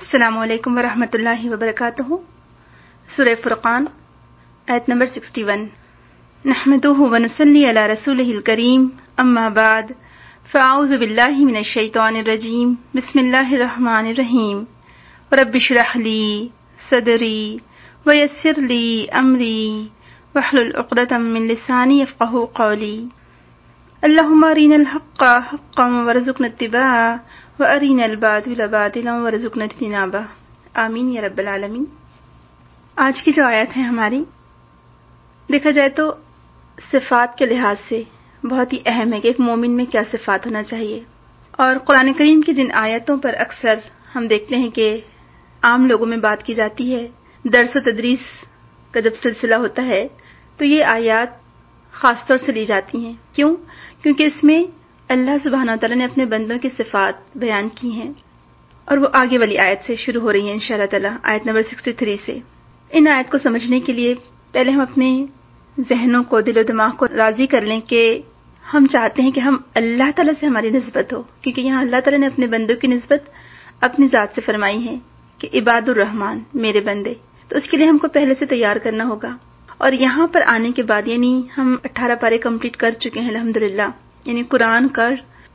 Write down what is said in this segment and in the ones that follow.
السلام علیکم ورحمۃ اللہ وبرکاتہ۔ سورہ فرقان آیت نمبر 61۔ نحمده ونصلی علی رسولہ الکریم، اما بعد فاعوذ باللہ من الشیطان الرجیم، بسم اللہ الرحمن الرحیم۔ رب اشرح لی صدری ویسر لی امری واحلل عقدۃ من لسانی یفقہوا قولی۔ اللہم ارنا الحق حقا وارزقنا اتباعہ وارنا الباطل باطلا وارزقنا اجتنابہ، آمین یا رب العالمین۔ آج کی جو آیت ہے ہماری، دیکھا جائے تو صفات کے لحاظ سے بہت ہی اہم ہے کہ ایک مومن میں کیا صفات ہونا چاہیے۔ اور قرآن کریم کی جن آیتوں پر اکثر ہم دیکھتے ہیں کہ عام لوگوں میں بات کی جاتی ہے، درس و تدریس کا جب سلسلہ ہوتا ہے تو یہ آیات خاص طور سے لی جاتی ہیں۔ کیوں؟ کیونکہ اس میں اللہ سبحانہ وتعالی نے اپنے بندوں کی صفات بیان کی ہیں، اور وہ آگے والی آیت سے شروع ہو رہی ہیں انشاءاللہ تعالی، آیت نمبر 63 سے۔ ان آیت کو سمجھنے کے لیے پہلے ہم اپنے ذہنوں کو، دل و دماغ کو راضی کر لیں کہ ہم چاہتے ہیں کہ ہم اللہ تعالیٰ سے ہماری نسبت ہو، کیونکہ یہاں اللہ تعالیٰ نے اپنے بندوں کی نسبت اپنی ذات سے فرمائی ہے کہ عباد الرحمن، میرے بندے۔ تو اس کے لیے ہم کو پہلے سے تیار کرنا ہوگا، اور یہاں پر آنے کے بعد یعنی ہم 18 پارے کمپلیٹ کر چکے ہیں الحمدللہ، یعنی قرآن کا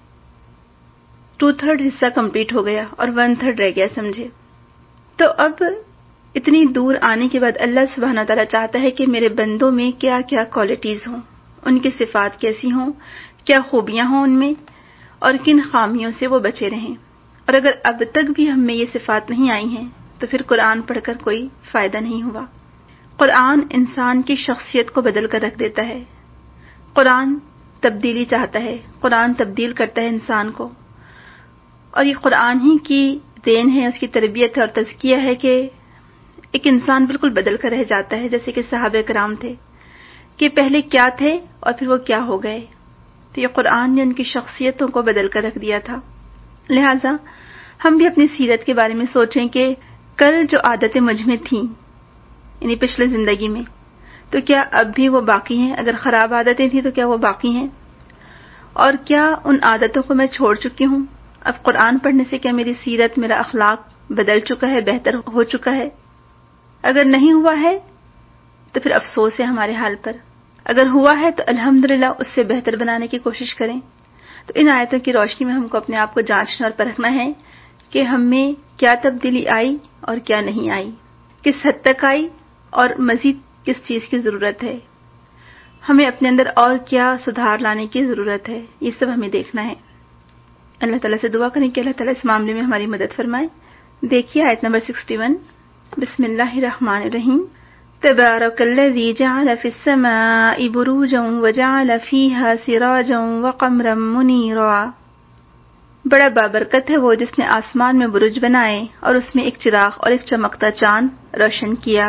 2/3 حصہ کمپلیٹ ہو گیا اور 1/3 رہ گیا سمجھے۔ تو اب اتنی دور آنے کے بعد اللہ سبحانہ تعالیٰ چاہتا ہے کہ میرے بندوں میں کیا کیا کوالٹیز ہوں، ان کی صفات کیسی ہوں، کیا خوبیاں ہوں ان میں، اور کن خامیوں سے وہ بچے رہیں۔ اور اگر اب تک بھی ہم میں یہ صفات نہیں آئی ہیں تو پھر قرآن پڑھ کر کوئی فائدہ نہیں ہوا۔ قرآن انسان کی شخصیت کو بدل کر رکھ دیتا ہے، قرآن تبدیلی چاہتا ہے، قرآن تبدیل کرتا ہے انسان کو، اور یہ قرآن ہی کی دین ہے، اس کی تربیت اور تزکیہ ہے کہ ایک انسان بالکل بدل کر رہ جاتا ہے، جیسے کہ صحابہ کرام تھے کہ پہلے کیا تھے اور پھر وہ کیا ہو گئے۔ تو یہ قرآن نے ان کی شخصیتوں کو بدل کر رکھ دیا تھا۔ لہٰذا ہم بھی اپنی سیرت کے بارے میں سوچیں کہ کل جو عادتیں مجھ میں تھیں، یعنی پچھلے زندگی میں، تو کیا اب بھی وہ باقی ہیں؟ اگر خراب عادتیں تھیں تو کیا وہ باقی ہیں؟ اور کیا ان عادتوں کو میں چھوڑ چکی ہوں؟ اب قرآن پڑھنے سے کیا میری سیرت، میرا اخلاق بدل چکا ہے، بہتر ہو چکا ہے؟ اگر نہیں ہوا ہے تو پھر افسوس ہے ہمارے حال پر، اگر ہوا ہے تو الحمدللہ اس سے بہتر بنانے کی کوشش کریں۔ تو ان آیتوں کی روشنی میں ہم کو اپنے آپ کو جانچنا اور پرکھنا ہے کہ ہم میں کیا تبدیلی آئی اور کیا نہیں آئی، کس حد تک آئی اور مزید کس چیز کی ضرورت ہے، ہمیں اپنے اندر اور کیا سدھار لانے کی ضرورت ہے، یہ سب ہمیں دیکھنا ہے۔ اللہ تعالیٰ سے دعا کریں کہ اللہ تعالیٰ اس معاملے میں ہماری مدد فرمائے۔ دیکھیے آیت نمبر 61، بسم اللہ الرحمن الرحیم۔ تبارک الذی جعل فی السماء بروجا وجعل فیہا سراجا وقمرا منیرا۔ بڑا بابرکت ہے وہ جس نے آسمان میں برج بنائے اور اس میں ایک چراغ اور ایک چمکتا چاند روشن کیا۔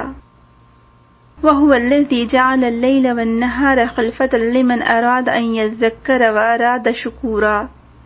وَهُوَ الَّذِي جَعَلَ اللَّيْلَ وَالنَّهَارَ خِلْفَةً لِمَنْ أَرَادَ أَنْ يَذَّكَّرَ وَأَرَادَ شُكُورًا۔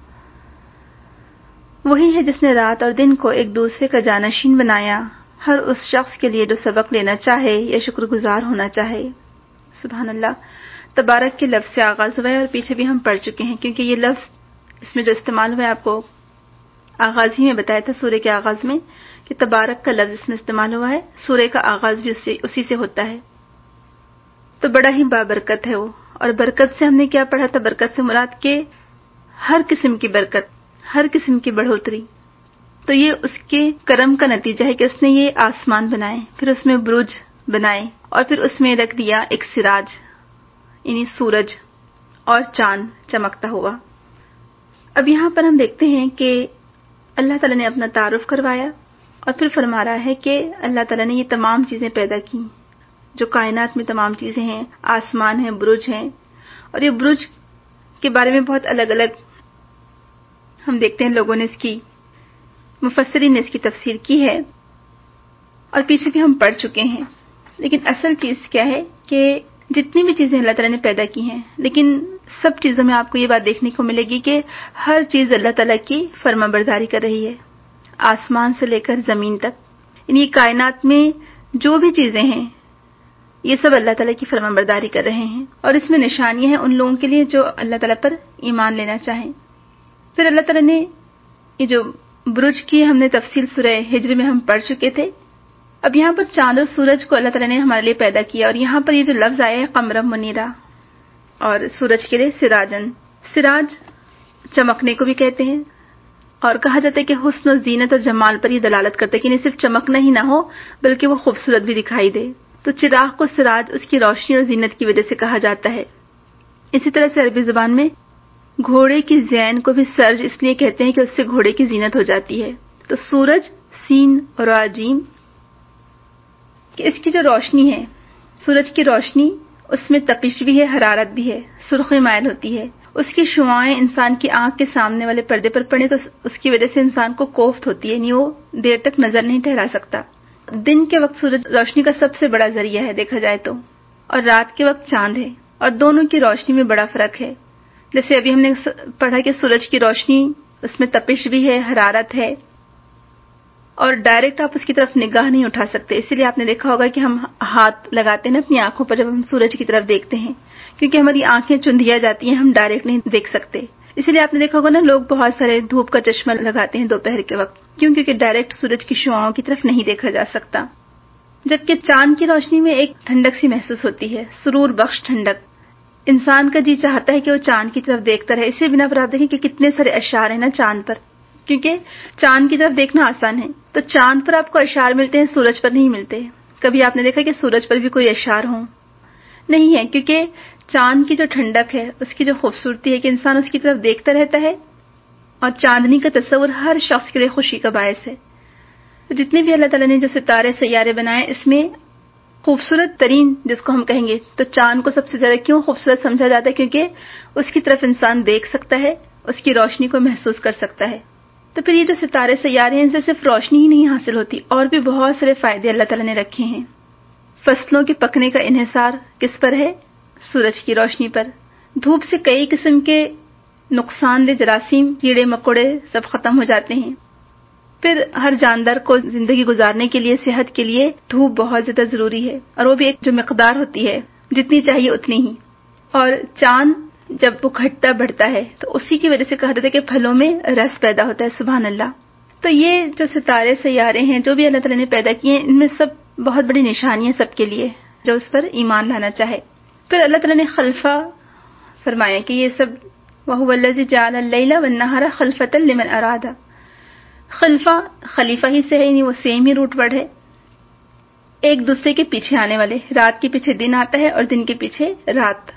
وہی ہے جس نے رات اور دن کو ایک دوسرے کا جانشین بنایا، ہر اس شخص کے لیے جو سبق لینا چاہے یا شکر گزار ہونا چاہے۔ سبحان اللہ۔ تبارک کے لفظ سے آغاز ہوا ہے اور پیچھے بھی ہم پڑھ چکے ہیں، کیونکہ یہ لفظ اس میں جو استعمال ہوا ہے آپ کو آغاز ہی میں بتایا تھا، سورہ کے آغاز میں، کہ تبارک کا لفظ اس میں استعمال ہوا ہے، سورہ کا آغاز بھی اسی سے ہوتا ہے۔ تو بڑا ہی بابرکت ہے وہ، اور برکت سے ہم نے کیا پڑھا تھا؟ برکت سے مراد کہ ہر قسم کی برکت، ہر قسم کی بڑھوتری۔ تو یہ اس کے کرم کا نتیجہ ہے کہ اس نے یہ آسمان بنائے، پھر اس میں برج بنائے، اور پھر اس میں رکھ دیا ایک سراج، یعنی سورج اور چاند چمکتا ہوا۔ اب یہاں پر ہم دیکھتے ہیں کہ اللہ تعالیٰ نے اپنا تعارف کروایا اور پھر فرما رہا ہے کہ اللہ تعالیٰ نے یہ تمام چیزیں پیدا کی، جو کائنات میں تمام چیزیں ہیں، آسمان ہیں، برج ہیں، اور یہ برج کے بارے میں بہت الگ الگ ہم دیکھتے ہیں لوگوں نے اس کی، مفسرین نے اس کی تفسیر کی ہے، اور پیچھے بھی ہم پڑھ چکے ہیں۔ لیکن اصل چیز کیا ہے کہ جتنی بھی چیزیں اللہ تعالیٰ نے پیدا کی ہیں، لیکن سب چیزوں میں آپ کو یہ بات دیکھنے کو ملے گی کہ ہر چیز اللہ تعالیٰ کی فرما برداری کر رہی ہے، آسمان سے لے کر زمین تک، یعنی کائنات میں جو بھی چیزیں ہیں یہ سب اللہ تعالیٰ کی فرما برداری کر رہے ہیں، اور اس میں نشانیاں ہیں ان لوگوں کے لیے جو اللہ تعالیٰ پر ایمان لینا چاہیں۔ پھر اللہ تعالیٰ نے یہ جو برج کی ہم نے تفصیل سورہ ہجر میں ہم پڑھ چکے تھے. اب یہاں پر چاند اور سورج کو اللہ تعالیٰ نے ہمارے لیے پیدا کیا، اور یہاں پر یہ جو لفظ آیا ہے قمرم منیرا، اور سورج کے لیے سراجن. سراج چمکنے کو بھی کہتے ہیں، اور کہا جاتا ہے کہ حسن و زینت اور جمال پر یہ دلالت کرتا ہے کہ نہیں صرف چمکنا ہی نہ ہو بلکہ وہ خوبصورت بھی دکھائی دے. تو چراغ کو سراج اس کی روشنی اور زینت کی وجہ سے کہا جاتا ہے. اسی طرح سے عربی زبان میں گھوڑے کی زین کو بھی سرج اس لیے کہتے ہیں کہ اس سے گھوڑے کی زینت ہو جاتی ہے. تو سورج سین اور عجیم کہ اس کی جو روشنی ہے، سورج کی روشنی، اس میں تپش بھی ہے، حرارت بھی ہے، سرخی مائل ہوتی ہے. اس کی شعاعیں انسان کی آنکھ کے سامنے والے پردے پر پڑے تو اس کی وجہ سے انسان کو کوفت ہوتی ہے، یعنی وہ دیر تک نظر نہیں ٹھہرا سکتا. دن کے وقت سورج روشنی کا سب سے بڑا ذریعہ ہے دیکھا جائے تو، اور رات کے وقت چاند ہے، اور دونوں کی روشنی میں بڑا فرق ہے. جیسے ابھی ہم نے پڑھا کہ سورج کی روشنی اس میں تپش بھی ہے، حرارت ہے، اور ڈائریکٹ آپ اس کی طرف نگاہ نہیں اٹھا سکتے. اسی لیے آپ نے دیکھا ہوگا کہ ہم ہاتھ لگاتے ہیں نا اپنی آنکھوں پر جب ہم سورج کی طرف دیکھتے ہیں، کیونکہ ہماری آنکھیں چندھیا جاتی ہیں، ہم ڈائریکٹ نہیں دیکھ سکتے. اسی لیے آپ نے دیکھا ہوگا نا لوگ بہت سارے دھوپ کا چشمہ لگاتے ہیں دوپہر کے وقت، کیونکہ ڈائریکٹ سورج کی شعاؤں کی طرف نہیں دیکھا جا سکتا. جبکہ چاند کی روشنی میں ایک ٹھنڈک سی محسوس ہوتی ہے، سرور بخش ٹھنڈک. انسان کا جی چاہتا ہے کہ وہ چاند کی طرف دیکھتا رہے. اسی بنا پر آپ دیکھیں کہ کتنے سارے اشعار ہیں نا چاند پر، کیونکہ چاند کی طرف دیکھنا آسان ہے. تو چاند پر آپ کو اشعار ملتے ہیں، سورج پر نہیں ملتے. کبھی آپ نے دیکھا کہ سورج پر بھی کوئی اشعار ہوں؟ نہیں ہے، کیونکہ چاند کی جو ٹھنڈک ہے، اس کی جو خوبصورتی ہے کہ انسان اس کی طرف دیکھتا رہتا ہے، اور چاندنی کا تصور ہر شخص کے لیے خوشی کا باعث ہے. تو جتنے بھی اللہ تعالیٰ نے جو ستارے سیارے بنائے، اس میں خوبصورت ترین جس کو ہم کہیں گے تو چاند کو سب سے زیادہ کیوں خوبصورت سمجھا جاتا ہے؟ کیونکہ اس کی طرف انسان دیکھ سکتا ہے، اس کی روشنی کو محسوس کر سکتا ہے. تو پھر یہ جو ستارے سیارے ہیں، ان سے صرف روشنی ہی نہیں حاصل ہوتی، اور بھی بہت سارے فائدے اللہ تعالیٰ نے رکھے ہیں. فصلوں کے پکنے کا انحصار کس پر ہے؟ سورج کی روشنی پر. دھوپ سے کئی قسم کے نقصان دہ جراثیم، کیڑے مکوڑے سب ختم ہو جاتے ہیں. پھر ہر جاندار کو زندگی گزارنے کے لیے، صحت کے لیے دھوپ بہت زیادہ ضروری ہے، اور وہ بھی ایک جو مقدار ہوتی ہے، جتنی چاہیے اتنی ہی. اور چاند جب وہ گھٹتا بڑھتا ہے تو اسی کی وجہ سے کہا جاتا ہے کہ پھلوں میں رس پیدا ہوتا ہے. سبحان اللہ. تو یہ جو ستارے سیارے ہیں جو بھی اللہ تعالیٰ نے پیدا کیے ہیں، ان میں سب بہت بڑی نشانی ہے سب کے لیے جو اس پر ایمان لانا چاہے. پھر اللہ تعالیٰ نے خلفہ فرمایا کہ یہ سب وَهُوَ الَّذِي جَعَلَ اللَّيْلَ وَالنَّهَارَ خَلْفَةً لِمَنْ أَرَادَ. خلفہ خلیفہ ہی سے ہے، یعنی وہ سیم ہی روٹ ورڈ ہے، ایک دوسرے کے پیچھے آنے والے. رات کے پیچھے دن آتا ہے اور دن کے پیچھے رات.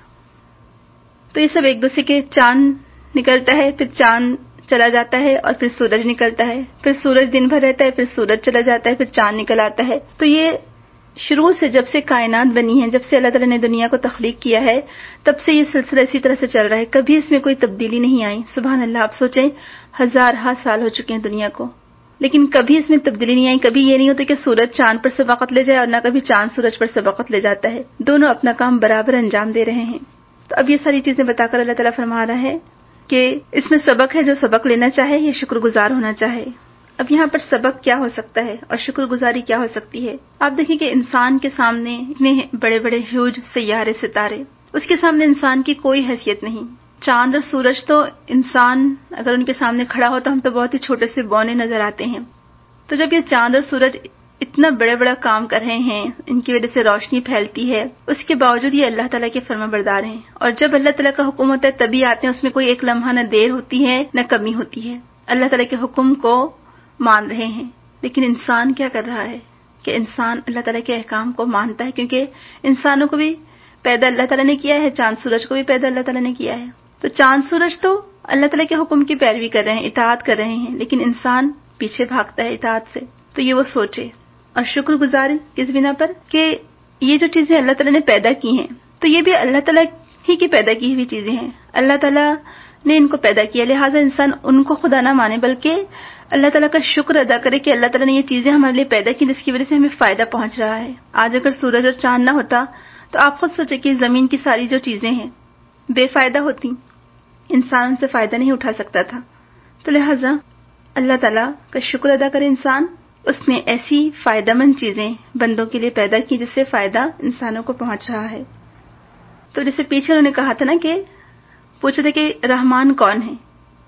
تو یہ سب ایک دوسرے کے، چاند نکلتا ہے پھر چاند چلا جاتا ہے، اور پھر سورج نکلتا ہے، پھر سورج دن بھر رہتا ہے، پھر سورج چلا جاتا ہے، پھر چاند نکل آتا ہے. تو یہ شروع سے جب سے کائنات بنی ہے، جب سے اللہ تعالیٰ نے دنیا کو تخلیق کیا ہے، تب سے یہ سلسلہ اسی طرح سے چل رہا ہے. کبھی اس میں کوئی تبدیلی نہیں آئی. سبحان اللہ. آپ سوچیں ہزارہ سال ہو چکے ہیں دنیا کو، لیکن کبھی اس میں تبدیلی نہیں آئی. کبھی یہ نہیں ہوتا کہ سورج چاند پر سبقت لے جائے، اور نہ کبھی چاند سورج پر سبقت لے جاتا ہے. دونوں اپنا کام برابر انجام دے رہے ہیں. تو اب یہ ساری چیزیں بتا کر اللہ تعالیٰ فرما رہا ہے کہ اس میں سبق ہے. جو سبق لینا چاہے یہ شکر گزار ہونا چاہے. اب یہاں پر سبق کیا ہو سکتا ہے اور شکر گزاری کیا ہو سکتی ہے؟ آپ دیکھیں کہ انسان کے سامنے اتنے بڑے بڑے ہیوج سیارے ستارے، اس کے سامنے انسان کی کوئی حیثیت نہیں. چاند اور سورج تو انسان اگر ان کے سامنے کھڑا ہو تو ہم تو بہت ہی چھوٹے سے بونے نظر آتے ہیں. تو جب یہ چاند اور سورج اتنا بڑا بڑا کام کر رہے ہیں، ان کی وجہ سے روشنی پھیلتی ہے، اس کے باوجود یہ اللہ تعالیٰ کے فرما بردار ہیں. اور جب اللہ تعالیٰ کا حکم ہوتا ہے تبھی آتے ہیں. اس میں کوئی ایک لمحہ نہ دیر ہوتی ہے نہ کمی ہوتی ہے. اللہ تعالیٰ کے حکم کو مان رہے ہیں. لیکن انسان کیا کر رہا ہے کہ انسان اللہ تعالیٰ کے احکام کو مانتا ہے، کیونکہ انسانوں کو بھی پیدا اللہ تعالیٰ نے کیا ہے، چاند سورج کو بھی پیدا اللہ تعالیٰ نے کیا ہے. تو چاند سورج تو اللہ تعالیٰ کے حکم کی پیروی کر رہے ہیں، اطاعت کر رہے ہیں، لیکن انسان پیچھے بھاگتا ہے اطاعت سے. تو یہ وہ سوچے اور شکر گزار اس بنا پر کہ یہ جو چیزیں اللہ تعالیٰ نے پیدا کی ہیں تو یہ بھی اللہ تعالیٰ ہی کی پیدا کی ہوئی چیزیں ہیں. اللہ تعالیٰ نے ان کو پیدا کیا، لہٰذا انسان ان کو خدا نہ مانے بلکہ اللہ تعالیٰ کا شکر ادا کرے کہ اللہ تعالیٰ نے یہ چیزیں ہمارے لیے پیدا کی جس کی وجہ سے ہمیں فائدہ پہنچ رہا ہے. آج اگر سورج اور چاند نہ ہوتا تو آپ خود سوچیں کہ زمین کی ساری جو چیزیں ہیں بے فائدہ ہوتی، انسان ان سے فائدہ نہیں اٹھا سکتا تھا. تو لہٰذا اللہ تعالیٰ کا شکر ادا کرے انسان، اس نے ایسی فائدہ مند چیزیں بندوں کے لیے پیدا کی جس سے فائدہ انسانوں کو پہنچ رہا ہے. تو جیسے پیچھے انہوں نے کہا تھا نا کہ پوچھا تھا کہ رحمان کون ہے،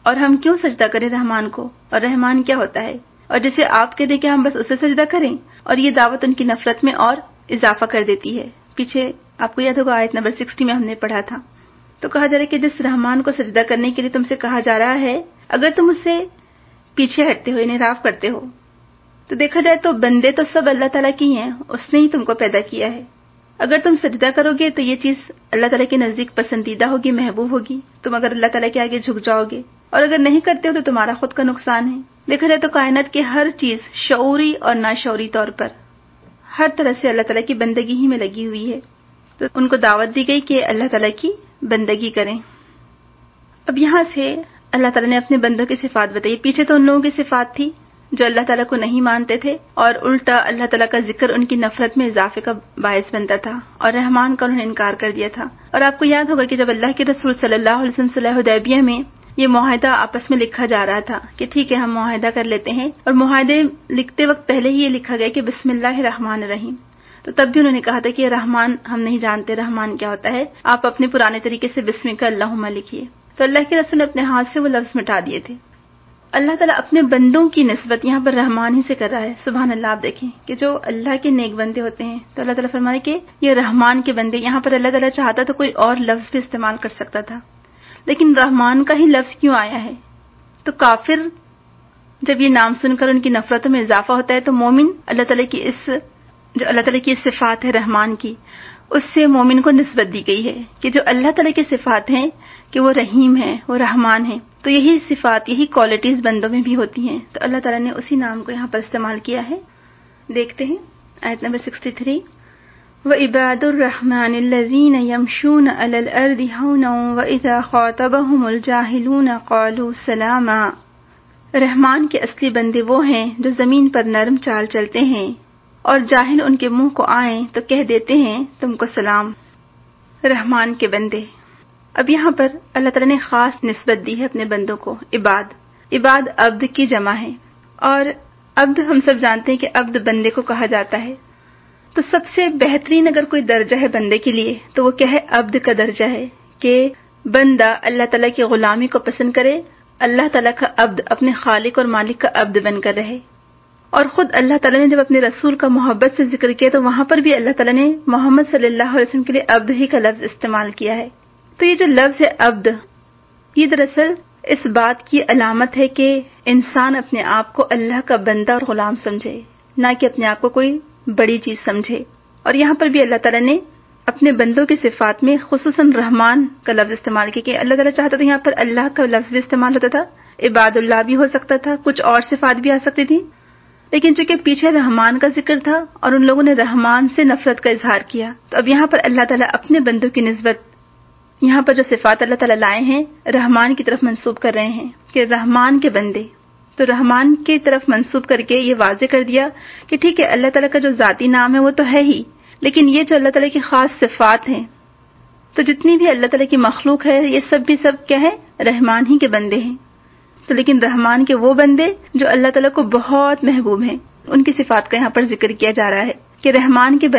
اور ہم کیوں سجدہ کریں رحمان کو، اور رحمان کیا ہوتا ہے، اور جسے آپ کہہ دیں کہ ہم بس اسے سجدہ کریں، اور یہ دعوت ان کی نفرت میں اور اضافہ کر دیتی ہے۔ پیچھے آپ کو یاد ہوگا آیت نمبر 60 میں ہم نے پڑھا تھا، تو کہا جا رہا ہے کہ جس رحمان کو سجدہ کرنے کے لیے تم سے کہا جا رہا ہے، اگر تم اس سے پیچھے ہٹتے ہو، انحراف کرتے ہو، تو دیکھا جائے تو بندے تو سب اللہ تعالیٰ کی ہیں، اس نے ہی تم کو پیدا کیا ہے۔ اگر تم سجدہ کرو گے تو یہ چیز اللہ تعالیٰ کے نزدیک پسندیدہ ہوگی، محبوب ہوگی، تم اگر اللہ تعالیٰ کے آگے جھک جاؤ گے، اور اگر نہیں کرتے ہو تو تمہارا خود کا نقصان ہے۔ دیکھا جائے تو کائنات کی ہر چیز شعوری اور ناشعوری طور پر ہر طرح سے اللہ تعالیٰ کی بندگی ہی میں لگی ہوئی ہے، تو ان کو دعوت دی گئی کہ اللہ تعالیٰ کی بندگی کریں۔ اب یہاں سے اللہ تعالیٰ نے اپنے بندوں کی صفات بتائی۔ پیچھے تو ان لوگوں کی صفات تھی جو اللہ تعالیٰ کو نہیں مانتے تھے، اور الٹا اللہ تعالیٰ کا ذکر ان کی نفرت میں اضافے کا باعث بنتا تھا، اور رحمان کا انہوں نے انکار کر دیا تھا۔ اور آپ کو یاد ہوگا کہ جب اللہ کے رسول صلی اللہ علیہ وسلم صلح حدیبیہ میں یہ معاہدہ آپس میں لکھا جا رہا تھا کہ ٹھیک ہے ہم معاہدہ کر لیتے ہیں، اور معاہدے لکھتے وقت پہلے ہی یہ لکھا گیا کہ بسم اللہ الرحمن الرحیم، تو تب بھی انہوں نے کہا تھا کہ رحمان ہم نہیں جانتے، رحمان کیا ہوتا ہے، آپ اپنے پرانے طریقے سے بسم کا اللہم لکھیے۔ تو اللہ کے رسول نے اپنے ہاتھ سے وہ لفظ مٹا دیے تھے۔ اللہ تعالیٰ اپنے بندوں کی نسبت یہاں پر رحمان ہی سے کر رہا ہے۔ سبحان اللہ، آپ دیکھیں کہ جو اللہ کے نیک بندے ہوتے ہیں تو اللہ تعالیٰ فرمائے کہ یہ رحمان کے بندے، یہاں پر اللہ تعالیٰ چاہتا تو کوئی اور لفظ بھی استعمال کر سکتا تھا، لیکن رحمان کا ہی لفظ کیوں آیا ہے؟ تو کافر جب یہ نام سن کر ان کی نفرتوں میں اضافہ ہوتا ہے، تو مومن اللہ تعالیٰ کی جو اللہ تعالیٰ کی صفات ہے رحمان کی، اس سے مومن کو نسبت دی گئی ہے کہ جو اللہ تعالیٰ کی صفات ہیں کہ وہ رحیم ہے، وہ رحمان ہے، تو یہی صفات، یہی کوالٹیز بندوں میں بھی ہوتی ہیں، تو اللہ تعالیٰ نے اسی نام کو یہاں پر استعمال کیا ہے۔ دیکھتے ہیں آیت نمبر 63، وَعِبَادُ الرَّحْمَنِ الَّذِينَ يَمْشُونَ عَلَى الْأَرْضِ هَوْنًا وَإِذَا خَاطَبَهُمُ الْجَاهِلُونَ قَالُوا سَلَامًا۔ رحمان کے اصلی بندے وہ ہیں جو زمین پر نرم چال چلتے ہیں، اور جاہل ان کے منہ کو آئیں تو کہہ دیتے ہیں تم کو سلام۔ رحمان کے بندے، اب یہاں پر اللہ تعالیٰ نے خاص نسبت دی ہے اپنے بندوں کو۔ عباد عبد کی جمع ہے، اور عبد ہم سب جانتے ہیں کہ عبد بندے کو کہا جاتا ہے، تو سب سے بہترین اگر کوئی درجہ ہے بندے کے لیے تو وہ کیا ہے؟ عبد کا درجہ ہے کہ بندہ اللہ تعالیٰ کی غلامی کو پسند کرے، اللہ تعالیٰ کا عبد، اپنے خالق اور مالک کا عبد بن کر رہے۔ اور خود اللہ تعالیٰ نے جب اپنے رسول کا محبت سے ذکر کیا تو وہاں پر بھی اللہ تعالیٰ نے محمد صلی اللہ علیہ وسلم کے لیے عبد ہی کا لفظ استعمال کیا ہے۔ تو یہ جو لفظ ہے عبد، یہ دراصل اس بات کی علامت ہے کہ انسان اپنے آپ کو اللہ کا بندہ اور غلام سمجھے، نہ کہ اپنے آپ کو کوئی بڑی چیز سمجھے۔ اور یہاں پر بھی اللہ تعالیٰ نے اپنے بندوں کی صفات میں خصوصاً رحمان کا لفظ استعمال کیا کہ اللہ تعالیٰ چاہتا تھا یہاں پر اللہ کا لفظ بھی استعمال ہوتا تھا، عباد اللہ بھی ہو سکتا تھا، کچھ اور صفات بھی آ سکتی تھی، لیکن چونکہ پیچھے رحمان کا ذکر تھا اور ان لوگوں نے رحمان سے نفرت کا اظہار کیا، تو اب یہاں پر اللہ تعالیٰ اپنے بندوں کی نسبت یہاں پر جو صفات اللہ تعالیٰ لائے ہیں رحمان کی طرف منسوب کر رہے ہیں کہ رحمان کے بندے، تو رحمان کی طرف منسوب کر کے یہ واضح کر دیا کہ ٹھیک ہے اللہ تعالیٰ کا جو ذاتی نام ہے وہ تو ہے ہی، لیکن یہ جو اللہ تعالیٰ کی خاص صفات ہیں، تو جتنی بھی اللہ تعالیٰ کی مخلوق ہے یہ سب کیا ہے؟ رحمان ہی کے بندے ہیں۔ تو لیکن رحمان کے وہ بندے جو اللہ تعالیٰ کو بہت محبوب ہیں، ان کی صفات کا یہاں پر ذکر کیا جا رہا ہے کہ رحمان کے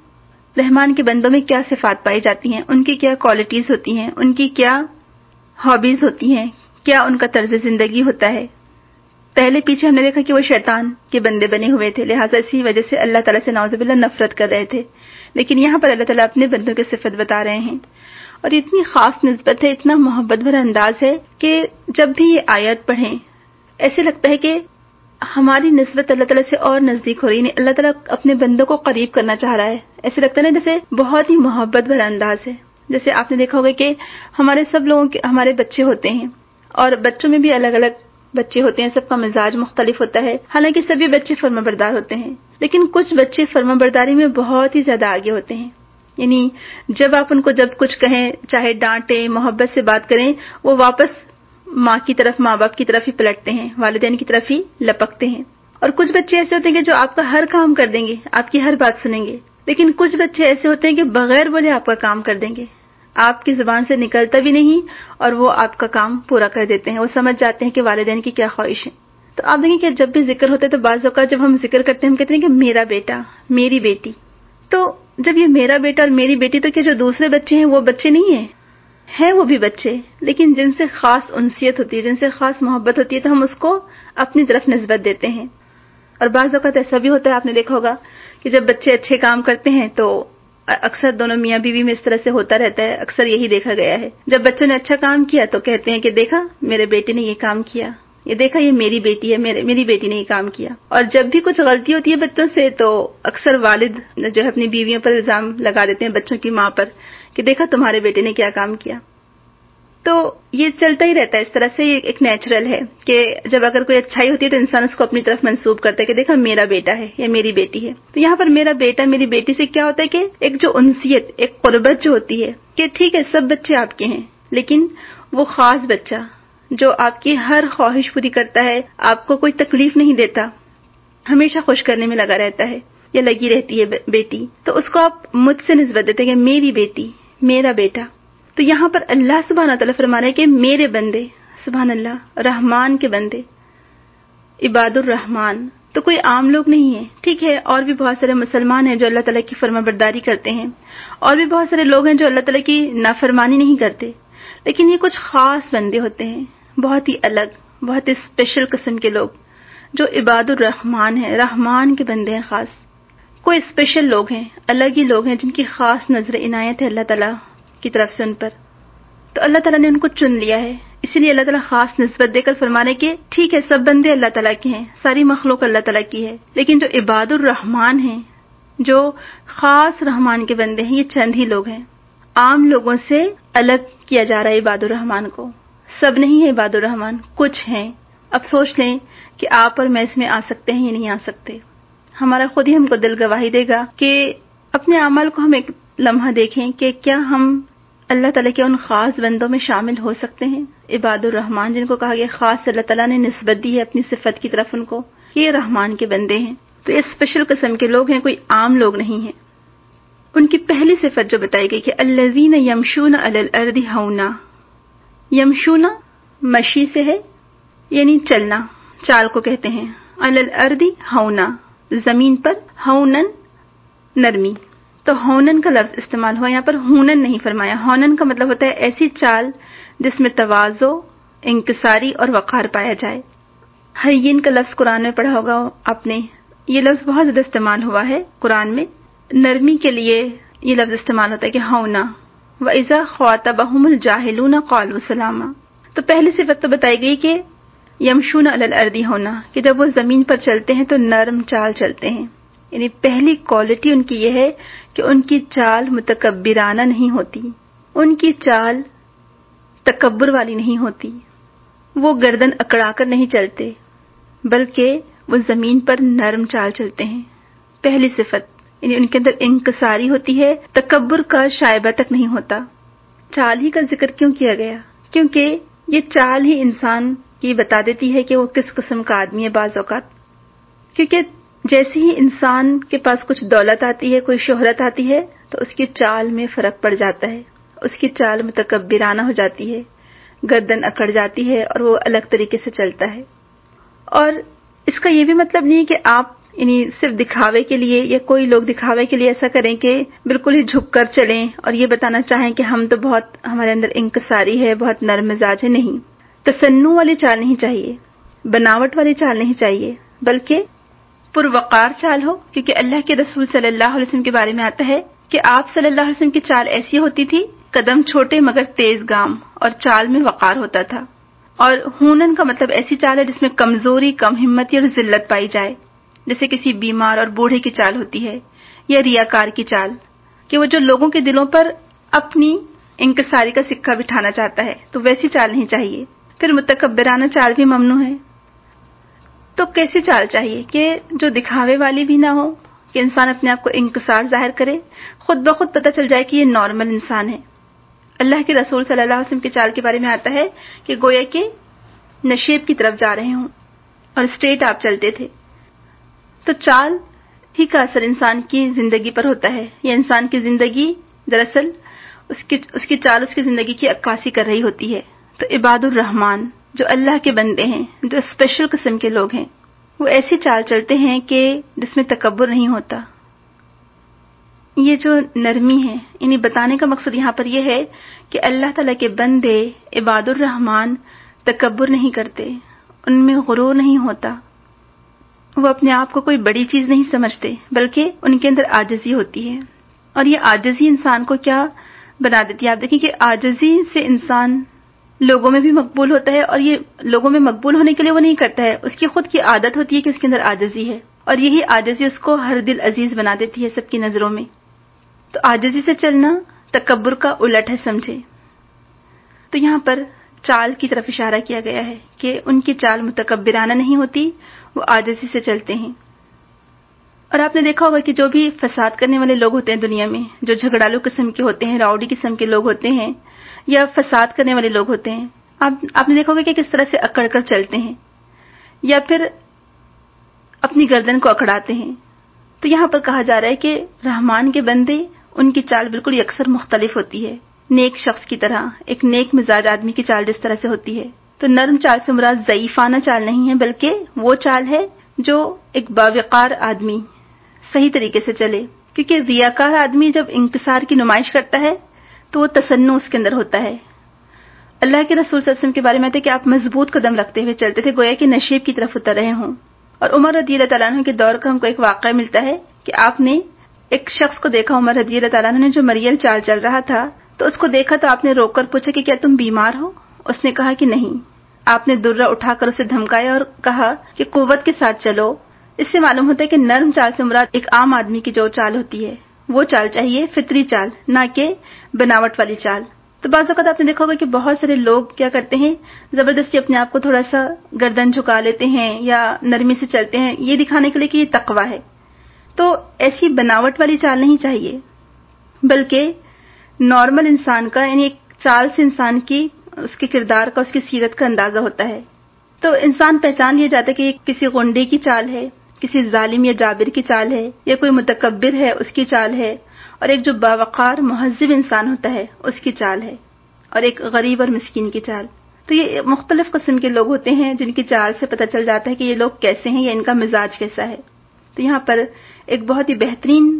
بندوں میں کیا صفات پائی جاتی ہیں، ان کی کیا کوالٹیز ہوتی ہیں، ان کی کیا ہابیز ہوتی ہیں، کیا ان کا طرز زندگی ہوتا ہے۔ پہلے پیچھے ہم نے دیکھا کہ وہ شیطان کے بندے بنے ہوئے تھے، لہٰذا اسی وجہ سے اللہ تعالیٰ سے نعوذ باللہ نفرت کر رہے تھے، لیکن یہاں پر اللہ تعالیٰ اپنے بندوں کی صفت بتا رہے ہیں، اور اتنی خاص نسبت ہے، اتنا محبت بھرا انداز ہے کہ جب بھی یہ آیت پڑھیں ایسے لگتا ہے کہ ہماری نسبت اللہ تعالیٰ سے اور نزدیک ہو رہی ہے، اللہ تعالیٰ اپنے بندوں کو قریب کرنا چاہ رہا ہے، ایسے لگتا ہے نا جیسے بہت ہی محبت بھرا انداز ہے۔ جیسے آپ نے دیکھا ہوگا کہ ہمارے سب لوگوں کے ہمارے بچے ہوتے ہیں، اور بچوں میں بھی الگ الگ بچے ہوتے ہیں، سب کا مزاج مختلف ہوتا ہے، حالانکہ سبھی بچے فرما بردار ہوتے ہیں، لیکن کچھ بچے فرما برداری میں بہت ہی زیادہ آگے ہوتے ہیں، یعنی جب آپ ان کو جب کچھ کہیں، چاہے ڈانٹیں، محبت سے بات کریں، وہ واپس ماں کی طرف، ماں باپ کی طرف ہی پلٹتے ہیں، والدین کی طرف ہی لپکتے ہیں۔ اور کچھ بچے ایسے ہوتے ہیں کہ جو آپ کا ہر کام کر دیں گے، آپ کی ہر بات سنیں گے، لیکن کچھ بچے ایسے ہوتے ہیں کہ بغیر بولے آپ کا کام کر دیں گے، آپ کی زبان سے نکلتا بھی نہیں اور وہ آپ کا کام پورا کر دیتے ہیں، وہ سمجھ جاتے ہیں کہ والدین کی کیا خواہش ہے۔ تو آپ دیکھیں کہ جب بھی ذکر ہوتا ہے تو بعض اوقات جب ہم ذکر کرتے ہیں ہم کہتے ہیں کہ میرا بیٹا، میری بیٹی، تو جب یہ میرا بیٹا اور میری بیٹی، تو کیا جو دوسرے بچے ہیں وہ بچے نہیں ہیں؟ ہیں وہ بھی بچے، لیکن جن سے خاص انسیت ہوتی ہے، جن سے خاص محبت ہوتی ہے، تو ہم اس کو اپنی طرف نسبت دیتے ہیں. اور بعض اوقات ایسا بھی ہوتا ہے، آپ نے دیکھا ہوگا کہ جب بچے اچھے کام کرتے ہیں تو اکثر دونوں میاں بیوی میں اس طرح سے ہوتا رہتا ہے، اکثر یہی دیکھا گیا ہے. جب بچوں نے اچھا کام کیا تو کہتے ہیں کہ دیکھا میرے بیٹے نے یہ کام کیا، یہ دیکھا یہ میری بیٹی ہے، میری بیٹی نے یہ کام کیا. اور جب بھی کچھ غلطی ہوتی ہے بچوں سے تو اکثر والد جو ہے اپنی بیویوں پر الزام لگا دیتے ہیں، بچوں کی ماں پر، کہ دیکھا تمہارے بیٹے نے کیا کام کیا. تو یہ چلتا ہی رہتا ہے اس طرح سے. یہ ایک نیچرل ہے کہ جب اگر کوئی اچھائی ہوتی ہے تو انسان اس کو اپنی طرف منسوب کرتا ہے کہ دیکھا میرا بیٹا ہے یا میری بیٹی ہے. تو یہاں پر میرا بیٹا میری بیٹی سے کیا ہوتا ہے کہ ایک جو انسیت، ایک قربت جو ہوتی ہے کہ ٹھیک ہے سب بچے آپ کے ہیں، لیکن وہ خاص بچہ جو آپ کی ہر خواہش پوری کرتا ہے، آپ کو کوئی تکلیف نہیں دیتا، ہمیشہ خوش کرنے میں لگا رہتا ہے یا لگی رہتی ہے بیٹی، تو اس کو آپ مجھ سے نسبت دیتے ہیں کہ میری بیٹی، میرا بیٹا. تو یہاں پر اللہ سبحانہ تعالیٰ فرما رہے ہیں کہ میرے بندے، سبحان اللہ، رحمان کے بندے، عباد الرحمان، تو کوئی عام لوگ نہیں ہیں. ٹھیک ہے اور بھی بہت سارے مسلمان ہیں جو اللہ تعالیٰ کی فرما برداری کرتے ہیں، اور بھی بہت سارے لوگ ہیں جو اللہ تعالیٰ کی نافرمانی نہیں کرتے، لیکن یہ کچھ خاص بندے ہوتے ہیں، بہت ہی الگ، بہت ہی اسپیشل قسم کے لوگ جو عباد الرحمان ہیں، رحمان کے بندے ہیں خاص. کوئی اسپیشل لوگ ہیں، الگ ہی لوگ ہیں جن کی خاص نظر عنایت ہے اللہ تعالیٰ کی طرف سے ان پر. تو اللہ تعالیٰ نے ان کو چن لیا ہے، اسی لیے اللہ تعالیٰ خاص نسبت دے کر فرمانے کہ ٹھیک ہے سب بندے اللہ تعالیٰ کے ہیں، ساری مخلوق اللہ تعالیٰ کی ہے، لیکن جو عباد الرحمان ہیں، جو خاص رحمان کے بندے ہیں، یہ چند ہی لوگ ہیں. عام لوگوں سے الگ کیا جا رہا ہے عباد الرحمان کو. سب نہیں ہے عباد الرحمان، کچھ ہیں. اب سوچ لیں کہ آپ اور میں اس میں آ سکتے ہیں یا نہیں آ سکتے. ہمارا خود ہی ہم کو دل گواہی دے گا کہ اپنے اعمال کو ہم ایک لمحہ دیکھیں کہ کیا ہم اللہ تعالیٰ کے ان خاص بندوں میں شامل ہو سکتے ہیں. عباد الرحمان جن کو کہا گیا خاص اللہ تعالیٰ نے نسبت دی ہے اپنی صفت کی طرف ان کو، یہ رحمان کے بندے ہیں. تو یہ اسپیشل قسم کے لوگ ہیں، کوئی عام لوگ نہیں ہیں. ان کی پہلی صفت جو بتائی گئی کہ الذین یمشون علی الارض ہونا. یمشون مشی سے ہے یعنی چلنا، چال کو کہتے ہیں. علی الارض ہونا، زمین پر، ہونن نرمی. تو ہونن کا لفظ استعمال ہوا، یہاں پر ہونن نہیں فرمایا. ہونن کا مطلب ہوتا ہے ایسی چال جس میں تواضع، انکساری اور وقار پایا جائے. ہین کا لفظ قرآن میں پڑھا ہوگا آپ نے، یہ لفظ بہت زیادہ استعمال ہوا ہے قرآن میں. نرمی کے لیے یہ لفظ استعمال ہوتا ہے کہ ہونا. وَإِذَا خَاطَبَهُمُ الْجَاهِلُونَ قَالُوا سَلَامًا. تو پہلی صفت تو بتائی گئی کہ یمشون علی الارض ہونا، کہ جب وہ زمین پر چلتے ہیں تو نرم چال چلتے ہیں. یعنی پہلی کوالٹی ان کی یہ ہے کہ ان کی چال متکبرانہ نہیں ہوتی، ان کی چال تکبر والی نہیں ہوتی، وہ گردن اکڑا کر نہیں چلتے، بلکہ وہ زمین پر نرم چال چلتے ہیں. پہلی صفت یعنی ان کے اندر انکساری ہوتی ہے، تکبر کا شائبہ تک نہیں ہوتا. چال ہی کا ذکر کیوں کیا گیا؟ کیونکہ یہ چال ہی انسان کی بتا دیتی ہے کہ وہ کس قسم کا آدمی ہے. بعض اوقات کیونکہ جیسے ہی انسان کے پاس کچھ دولت آتی ہے، کوئی شہرت آتی ہے، تو اس کی چال میں فرق پڑ جاتا ہے، اس کی چال متکبرانہ ہو جاتی ہے، گردن اکڑ جاتی ہے اور وہ الگ طریقے سے چلتا ہے. اور اس کا یہ بھی مطلب نہیں کہ آپ یعنی صرف دکھاوے کے لیے یا کوئی لوگ دکھاوے کے لیے ایسا کریں کہ بالکل ہی جھک کر چلیں اور یہ بتانا چاہیں کہ ہم تو بہت ہمارے اندر انکساری ہے، بہت نرم مزاج ہے. نہیں، تصنع والی چال نہیں چاہیے، بناوٹ والی چال نہیں چاہیے، بلکہ پروقار چال ہو. کیونکہ اللہ کے رسول صلی اللہ علیہ وسلم کے بارے میں آتا ہے کہ آپ صلی اللہ علیہ وسلم کی چال ایسی ہوتی تھی، قدم چھوٹے مگر تیز گام، اور چال میں وقار ہوتا تھا. اور ہونن کا مطلب ایسی چال ہے جس میں کمزوری، کم ہمتی اور ذلت پائی جائے، جیسے کسی بیمار اور بوڑھے کی چال ہوتی ہے، یا ریاکار کی چال کہ وہ جو لوگوں کے دلوں پر اپنی انکساری کا سکہ بٹھانا چاہتا ہے، تو ویسی چال نہیں چاہیے. پھر متکبرانہ چال بھی ممنوع ہے. تو کیسی چال چاہیے کہ جو دکھاوے والی بھی نہ ہو، کہ انسان اپنے آپ کو انکسار ظاہر کرے، خود بخود پتہ چل جائے کہ یہ نارمل انسان ہے. اللہ کے رسول صلی اللہ علیہ وسلم کی چال کے بارے میں آتا ہے کہ گویا کہ نشیب کی طرف جا رہے ہوں اور اسٹریٹ آپ چلتے تھے. تو چال ہی کا اثر انسان کی زندگی پر ہوتا ہے. یہ انسان کی زندگی دراصل اس کی چال اس کی زندگی کی عکاسی کر رہی ہوتی ہے. تو عباد الرحمان جو اللہ کے بندے ہیں، جو اسپیشل قسم کے لوگ ہیں، وہ ایسی چال چلتے ہیں کہ جس میں تکبر نہیں ہوتا. یہ جو نرمی ہے، یعنی بتانے کا مقصد یہاں پر یہ ہے کہ اللہ تعالیٰ کے بندے عباد الرحمان تکبر نہیں کرتے، ان میں غرور نہیں ہوتا، وہ اپنے آپ کو کوئی بڑی چیز نہیں سمجھتے، بلکہ ان کے اندر عاجزی ہوتی ہے. اور یہ عاجزی انسان کو کیا بنا دیتی ہے؟ آپ دیکھیں کہ عاجزی سے انسان لوگوں میں بھی مقبول ہوتا ہے، اور یہ لوگوں میں مقبول ہونے کے لیے وہ نہیں کرتا ہے، اس کی خود کی عادت ہوتی ہے کہ اس کے اندر عاجزی ہے، اور یہی عاجزی اس کو ہر دل عزیز بنا دیتی ہے سب کی نظروں میں. تو عاجزی سے چلنا تکبر کا الٹ ہے، سمجھے. تو یہاں پر چال کی طرف اشارہ کیا گیا ہے کہ ان کی چال متکبرانہ نہیں ہوتی، وہ عاجزی سے چلتے ہیں. اور آپ نے دیکھا ہوگا کہ جو بھی فساد کرنے والے لوگ ہوتے ہیں دنیا میں، جو جھگڑالو قسم کے ہوتے ہیں، راؤڈی قسم کے لوگ ہوتے ہیں، یا فساد کرنے والے لوگ ہوتے ہیں، آپ نے دیکھا ہوگا کہ کس طرح سے اکڑ کر چلتے ہیں یا پھر اپنی گردن کو اکڑاتے ہیں. تو یہاں پر کہا جا رہا ہے کہ رحمان کے بندے، ان کی چال بالکل یکسر مختلف ہوتی ہے، نیک شخص کی طرح، ایک نیک مزاج آدمی کی چال جس طرح سے ہوتی ہے. تو نرم چال سے مراد ضعیفانہ چال نہیں ہے، بلکہ وہ چال ہے جو ایک باوقار آدمی صحیح طریقے سے چلے. کیونکہ ریاکار آدمی جب انکسار کی نمائش کرتا ہے تو وہ تصنع اس کے اندر ہوتا ہے. اللہ کے رسول صلی اللہ علیہ وسلم کے بارے میں آتا ہے کہ آپ مضبوط قدم رکھتے ہوئے چلتے تھے، گویا کہ نشیب کی طرف اتر رہے ہوں. اور عمر رضی اللہ تعالیٰ عنہ کے دور کا ہم کو ایک واقعہ ملتا ہے کہ آپ نے ایک شخص کو دیکھا، عمر رضی اللہ تعالیٰ عنہ نے، جو مریل چال چل رہا تھا. تو اس کو دیکھا تو آپ نے روک کر پوچھا کہ کیا تم بیمار ہو؟ اس نے کہا کہ نہیں. آپ نے درہ اٹھا کر اسے دھمکایا اور کہا کہ قوت کے ساتھ چلو. اس سے معلوم ہوتا ہے کہ نرم چال سے مراد ایک عام آدمی کی جو چال ہوتی ہے وہ چال چاہیے، فطری چال، نہ کہ بناوٹ والی چال. تو بعض اوقات آپ نے دیکھا ہوگا کہ بہت سارے لوگ کیا کرتے ہیں، زبردستی اپنے آپ کو تھوڑا سا گردن جھکا لیتے ہیں یا نرمی سے چلتے ہیں، یہ دکھانے کے لیے کہ یہ تقویٰ ہے. تو ایسی بناوٹ والی چال نہیں چاہیے، بلکہ نارمل انسان کا، یعنی ایک چال سے انسان کی، اس کے کردار کا، اس کی سیرت کا اندازہ ہوتا ہے. تو انسان پہچان لیا جاتا ہے کہ یہ کسی غنڈے کی چال ہے، کسی ظالم یا جابر کی چال ہے، یا کوئی متکبر ہے اس کی چال ہے، اور ایک جو باوقار مہذب انسان ہوتا ہے اس کی چال ہے، اور ایک غریب اور مسکین کی چال. تو یہ مختلف قسم کے لوگ ہوتے ہیں جن کی چال سے پتہ چل جاتا ہے کہ یہ لوگ کیسے ہیں یا ان کا مزاج کیسا ہے. تو یہاں پر ایک بہت ہی بہترین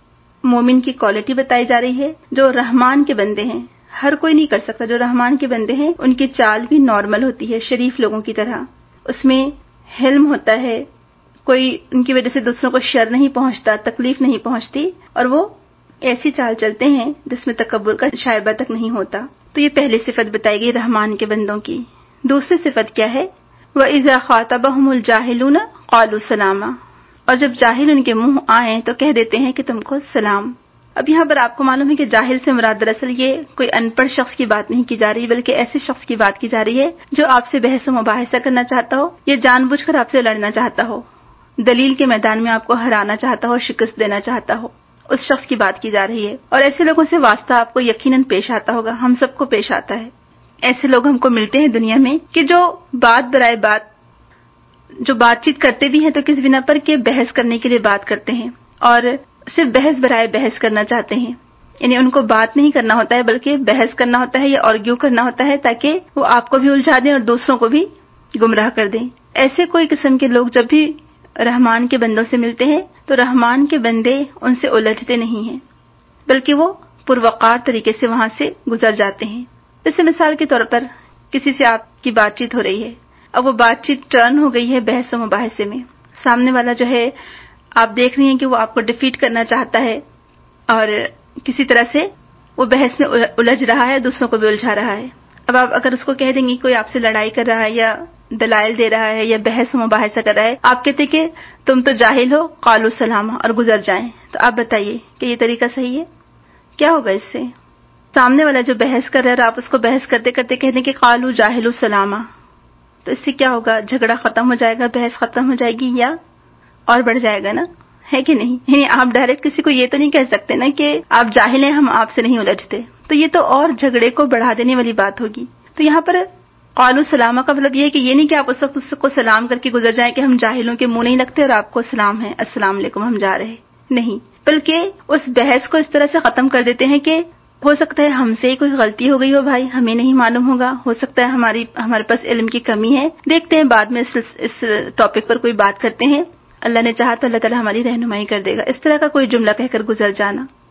مومن کی کوالٹی بتائی جا رہی ہے جو رحمان کے بندے ہیں. ہر کوئی نہیں کر سکتا. جو رحمان کے بندے ہیں ان کی چال بھی نارمل ہوتی ہے، شریف لوگوں کی طرح. اس میں حلم ہوتا ہے، کوئی ان کی وجہ سے دوسروں کو شر نہیں پہنچتا، تکلیف نہیں پہنچتی، اور وہ ایسی چال چلتے ہیں جس میں تکبر کا شائبہ تک نہیں ہوتا. تو یہ پہلی صفت بتائی گئی رحمان کے بندوں کی. دوسری صفت کیا ہے؟ وَإِذَا خَاطَبَهُمُ الْجَاهِلُونَ قَالُوا سَلَامًا. اور جب جاہل ان کے منہ آئیں تو کہہ دیتے ہیں کہ تم کو سلام. اب یہاں پر آپ کو معلوم ہے کہ جاہل سے مراد دراصل یہ کوئی ان پڑھ شخص کی بات نہیں کی جا رہی، بلکہ ایسے شخص کی بات کی جا رہی ہے جو آپ سے بحث و مباحثہ کرنا چاہتا ہو یا جان بوجھ کر آپ سے لڑنا چاہتا ہو، دلیل کے میدان میں آپ کو ہرانا چاہتا ہو، شکست دینا چاہتا ہو. اس شخص کی بات کی جا رہی ہے. اور ایسے لوگوں سے واسطہ آپ کو یقیناً پیش آتا ہوگا، ہم سب کو پیش آتا ہے. ایسے لوگ ہم کو ملتے ہیں دنیا میں کہ جو بات برائے بات، جو بات چیت کرتے بھی ہیں تو کس بنا پر کہ بحث کرنے کے لیے بات کرتے ہیں، اور صرف بحث برائے بحث کرنا چاہتے ہیں. یعنی ان کو بات نہیں کرنا ہوتا ہے بلکہ بحث کرنا ہوتا ہے یا آرگیو کرنا ہوتا ہے تاکہ وہ آپ کو بھی الجھا دیں اور دوسروں کو بھی گمراہ کر دیں. ایسے کوئی قسم کے لوگ جب بھی رحمان کے بندوں سے ملتے ہیں تو رحمان کے بندے ان سے الجھتے نہیں ہیں، بلکہ وہ پروقار طریقے سے وہاں سے گزر جاتے ہیں. جیسے مثال کے طور پر کسی سے آپ کی بات چیت ہو رہی ہے، اب وہ بات چیت ٹرن ہو گئی ہے بحث و مباحثے میں. سامنے والا جو ہے آپ دیکھ رہی ہیں کہ وہ آپ کو ڈیفیٹ کرنا چاہتا ہے اور کسی طرح سے وہ بحث میں الجھ رہا ہے، دوسروں کو بھی الجھا رہا ہے. اب آپ اگر اس کو کہہ دیں گی کوئی آپ سے لڑائی کر رہا ہے یا دلائل دے رہا ہے یا بحث و مباحثہ کر رہا ہے، آپ کہتے کہ تم تو جاہل ہو، قالوا سلاما، اور گزر جائیں. تو آپ بتائیے کہ یہ طریقہ صحیح ہے؟ کیا ہوگا اس سے؟ سامنے والا جو بحث کر رہا ہے اور آپ اس کو بحث کرتے کرتے کہہ دیں کہ قالوا جاہلوا سلاما، تو اس سے کیا ہوگا؟ جھگڑا ختم ہو جائے گا، بحث ختم ہو جائے گی، یا اور بڑھ جائے گا نا، ہے کہ نہیں؟ یعنی آپ ڈائریکٹ کسی کو یہ تو نہیں کہہ سکتے نا کہ آپ جاہل ہیں، ہم آپ سے نہیں الجھتے. تو یہ تو اور جھگڑے کو بڑھا دینے والی بات ہوگی. تو یہاں پر قالوا سلاما کا مطلب یہ ہے کہ یہ نہیں کہ آپ اس وقت اس کو سلام کر کے گزر جائیں کہ ہم جاہلوں کے منہ نہیں لگتے اور آپ کو سلام ہے، السلام علیکم، ہم جا رہے. نہیں، بلکہ اس بحث کو اس طرح سے ختم کر دیتے ہیں کہ ہو سکتا ہے ہم سے ہی کوئی غلطی ہو گئی ہو بھائی، ہمیں نہیں معلوم ہوگا، ہو سکتا ہے ہمارے پاس علم کی کمی ہے، دیکھتے ہیں بعد میں اس ٹاپک پر کوئی بات کرتے ہیں، اللہ نے چاہا تو اللہ تعالیٰ ہماری رہنمائی کر دے گا. اس طرح کا کوئی جملہ کہہ کر گزر جانا.